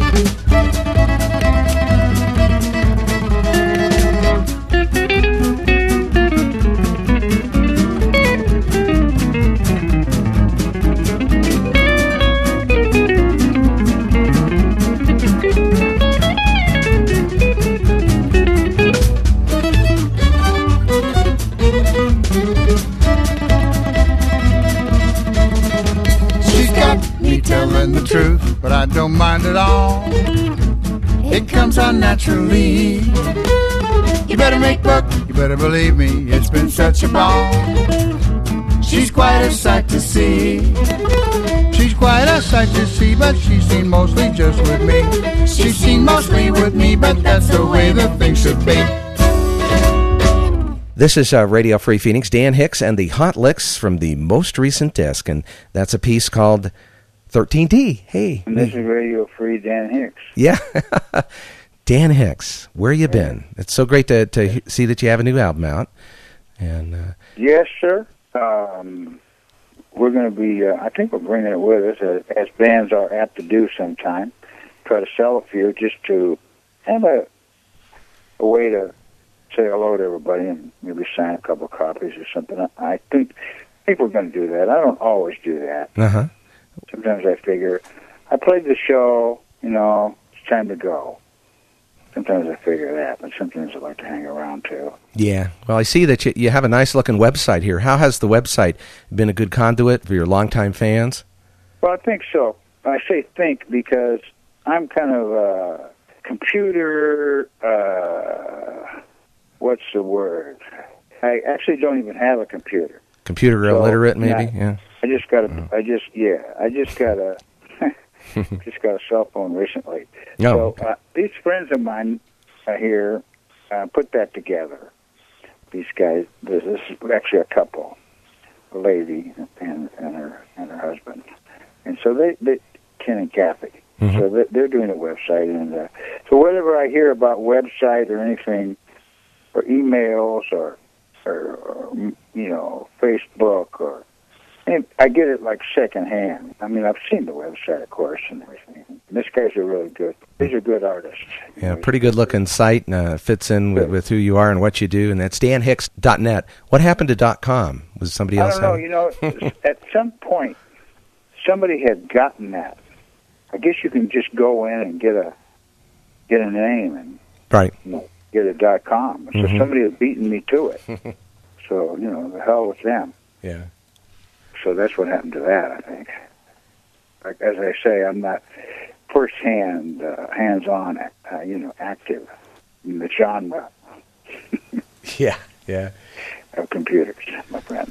Telling the truth, but I don't mind at all. It comes out naturally. You better make buck, you better believe me, it's been such a ball. She's quite a sight to see. She's quite a sight to see, but she's seen mostly just with me. She's seen mostly with me, but that's the way the thing should be. This is Radio Free Phoenix, Dan Hicks and the Hot Licks from the most recent disc, and that's a piece called 13D. Hey. And this is Radio Free Dan Hicks. Yeah. Dan Hicks, where you been? It's so great to see that you have a new album out. And yes, sir. We're going to be, I think we're bringing it with us, as bands are apt to do sometime. Try to sell a few just to have a way to say hello to everybody and maybe sign a couple copies or something. I think we're going to do that. I don't always do that. Uh-huh. Sometimes I figure, I played the show, it's time to go. Sometimes I figure that, but sometimes I like to hang around too. Yeah. Well, I see that you have a nice-looking website here. How has the website been a good conduit for your longtime fans? Well, I think so. I say think because I'm kind of a computer, what's the word? I actually don't even have a computer. Computer illiterate, maybe? Yeah. I just got a cell phone recently. Oh, so these friends of mine here put that together. These guys, this is actually a couple, a lady and her husband, and so they Ken and Kathy. Mm-hmm. So they're doing a website, and so whatever I hear about website or anything, or emails or Facebook and I get it like secondhand. I mean, I've seen the website, of course, and everything. And these guys are really good. These are good artists. Yeah, pretty good-looking site, and fits in with who you are and what you do, and that's danhicks.net. What happened to .com? Was somebody else? I don't know. At some point, somebody had gotten that. I guess you can just go in and get a name and right. Get a .com. So somebody had beaten me to it. So, the hell with them. Yeah. So that's what happened to that, I think. Like, as I say, I'm not first-hand, hands-on, active in the genre. Yeah. Of computers, my friend.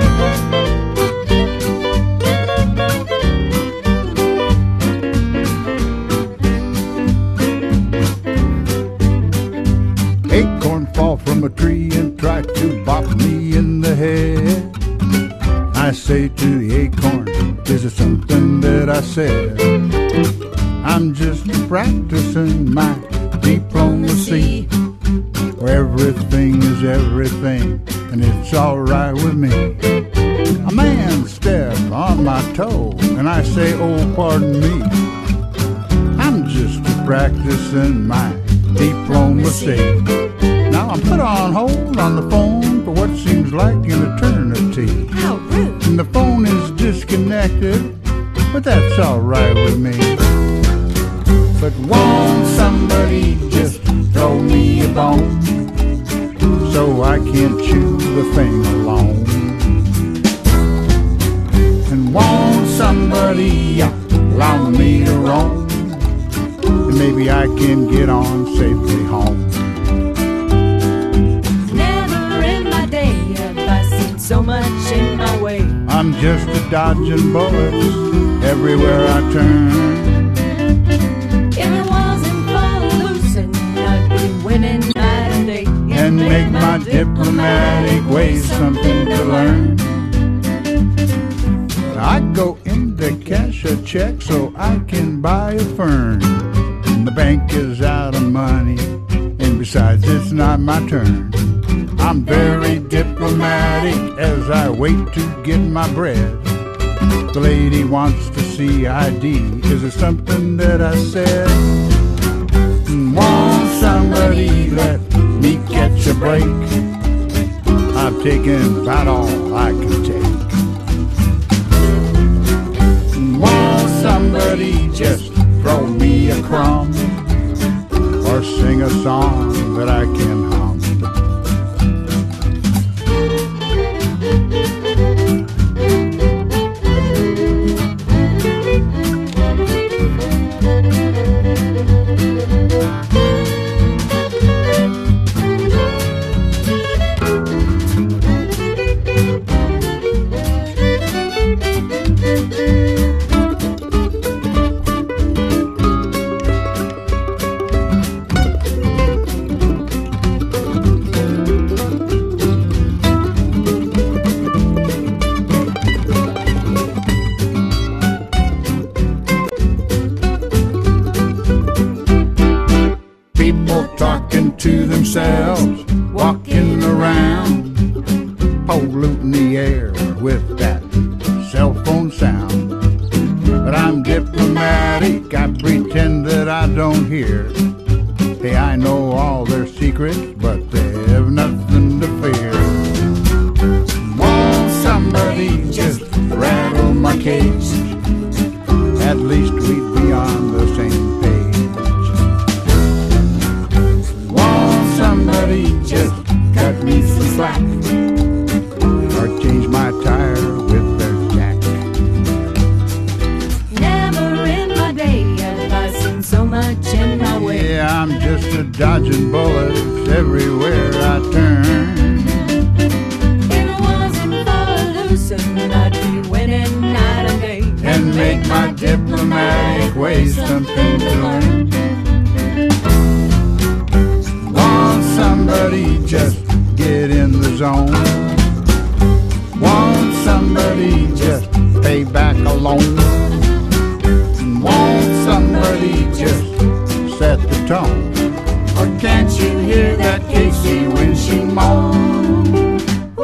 Acorn fall from a tree and try to bop me in the head. I say to the acorn, is it something that I said? I'm just practicing my diplomacy, where everything is everything, and it's alright with me. A man stepped on my toe, and I say, oh, pardon me. I'm just practicing my diplomacy. Now I'm put on hold on the phone for what seems like an eternity. How rude. And the phone is disconnected, but that's alright with me. But won't somebody just throw me a bone so I can chew the thing alone? And won't somebody allow me to roam, and maybe I can get on safely home? Never in my day have I seen so much in my way. I'm just a dodging bullets everywhere I turn. If it wasn't for losing, I'd be winning night and day. And make my diplomatic ways something to learn. I go in to cash a check so I can buy a fern. And the bank is out of money, and besides it's not my turn. I'm very diplomatic as I wait to get my bread. The lady wants to see ID. Is it something that I said? Won't somebody let me catch a break? I've taken about all I can take. Won't somebody just throw me a crumb or sing a song that I can hum? To themselves, walking around, polluting the air with that cell phone sound. But I'm diplomatic, I pretend that I don't hear. Hey, I know all their secrets, but they have nothing to fear. Won't somebody just rattle my cage? At least we'd be on the same page. Somebody just cut me some slack or change my tire with their jack. Never in my day have I seen so much in my way. Yeah, I'm just a dodging bullets everywhere I turn. If it wasn't for losing, I'd be winning night and day And make my diplomatic ways something to learn. Somebody just get in the zone. Won't somebody just pay back a loan? Won't somebody just set the tone? Or can't you hear that Casey when she moans?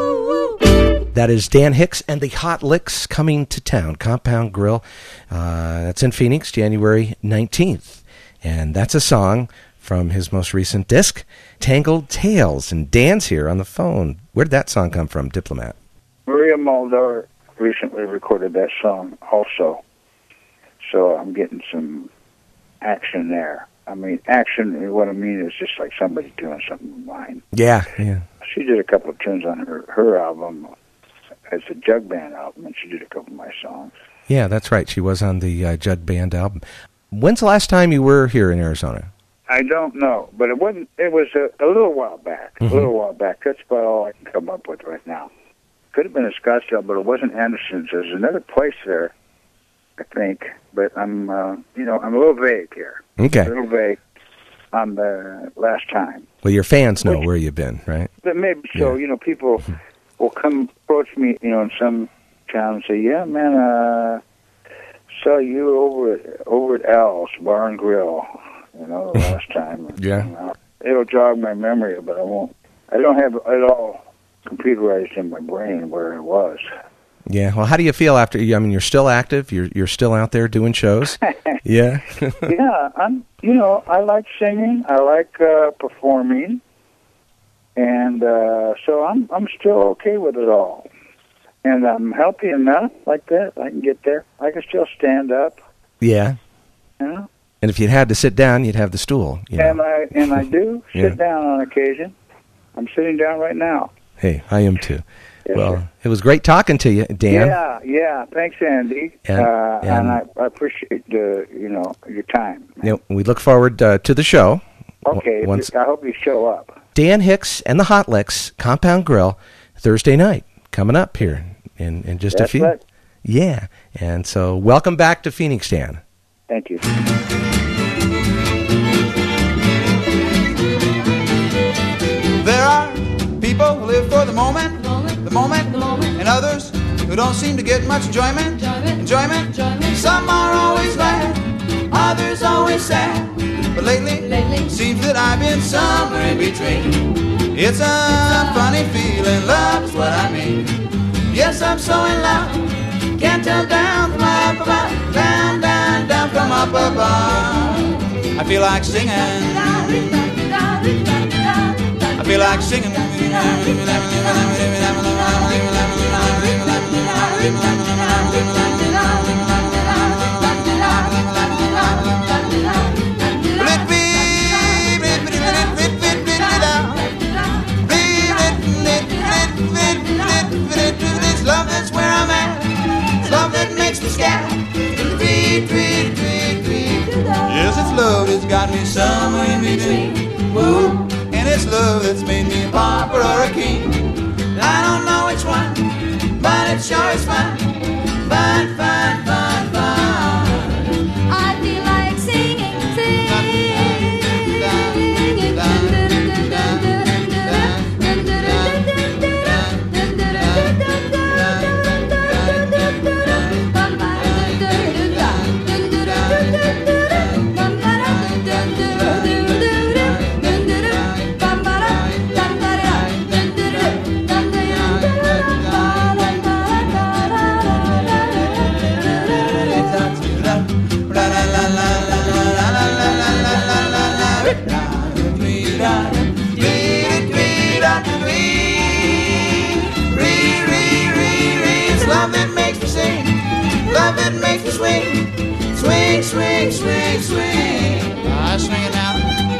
That is Dan Hicks and the Hot Licks coming to town, Compound Grill. That's in Phoenix, January 19th. And that's a song from his most recent disc, Tangled Tales. And Dan's here on the phone. Where did that song come from, Diplomat? Maria Muldaur recently recorded that song also. So I'm getting some action there. I mean, action, what I mean is just like somebody doing something of mine. Yeah. She did a couple of tunes on her album. It's a Jug Band album, and she did a couple of my songs. Yeah, that's right. She was on the Jug Band album. When's the last time you were here in Arizona? I don't know, but it wasn't. It was a little while back. Mm-hmm. A little while back. That's about all I can come up with right now. Could have been in Scottsdale, but it wasn't Anderson's. There's another place there, I think. But I'm a little vague here. Okay. A little vague on the last time. Well, your fans know where you've been, right? But maybe so. Yeah. People will come approach me, in some town and say, "Yeah, man, saw you over at Al's Bar and Grill." The last time. Yeah. It'll jog my memory, but I won't. I don't have it all computerized in my brain where it was. Yeah. Well, how do you feel after? You're still active. You're still out there doing shows. Yeah. Yeah. I like singing. I like performing, and so I'm still okay with it all. And I'm healthy enough like that. I can get there. I can still stand up. Yeah. And if you had to sit down, you'd have the stool. And I do sit down on occasion. I'm sitting down right now. Hey, I am too. Yes, well, sir. It was great talking to you, Dan. Yeah. Thanks, Andy. And I appreciate your time. We look forward to the show. Okay. I hope you show up. Dan Hicks and the Hot Licks, Compound Grill, Thursday night, coming up here in just a few. Right. Yeah. And so welcome back to Phoenix, Dan. Thank you. There are people who live for the moment, and others who don't seem to get much enjoyment. Some are always glad, others always sad. But lately, seems that I've been somewhere in between. It's a funny feeling, love is what I mean. Yes, I'm so in love, Can't tell down from up above, down, down, down from up above. I feel like singing. I feel like singing. It's love that's where I'm at. It's love that makes me scat. Tweet, tweet, tweet, tweet. Yes, it's love that's got me somewhere in between. Woo. And it's love that's made me a pauper or a king. I don't know which one, but it sure is fun. Fun, fun, fun, fun. I feel like singing, singing. Love that makes me swing, swing, swing, swing, swing. I swing it now.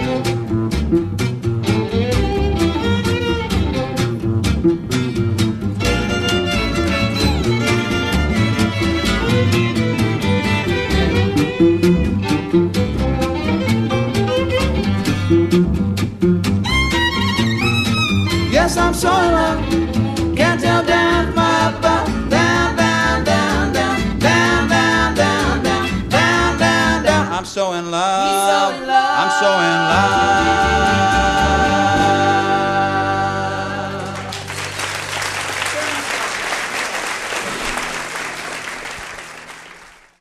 Yes, I'm so in love. Can't tell down from up above. I'm so in love. I'm so in love.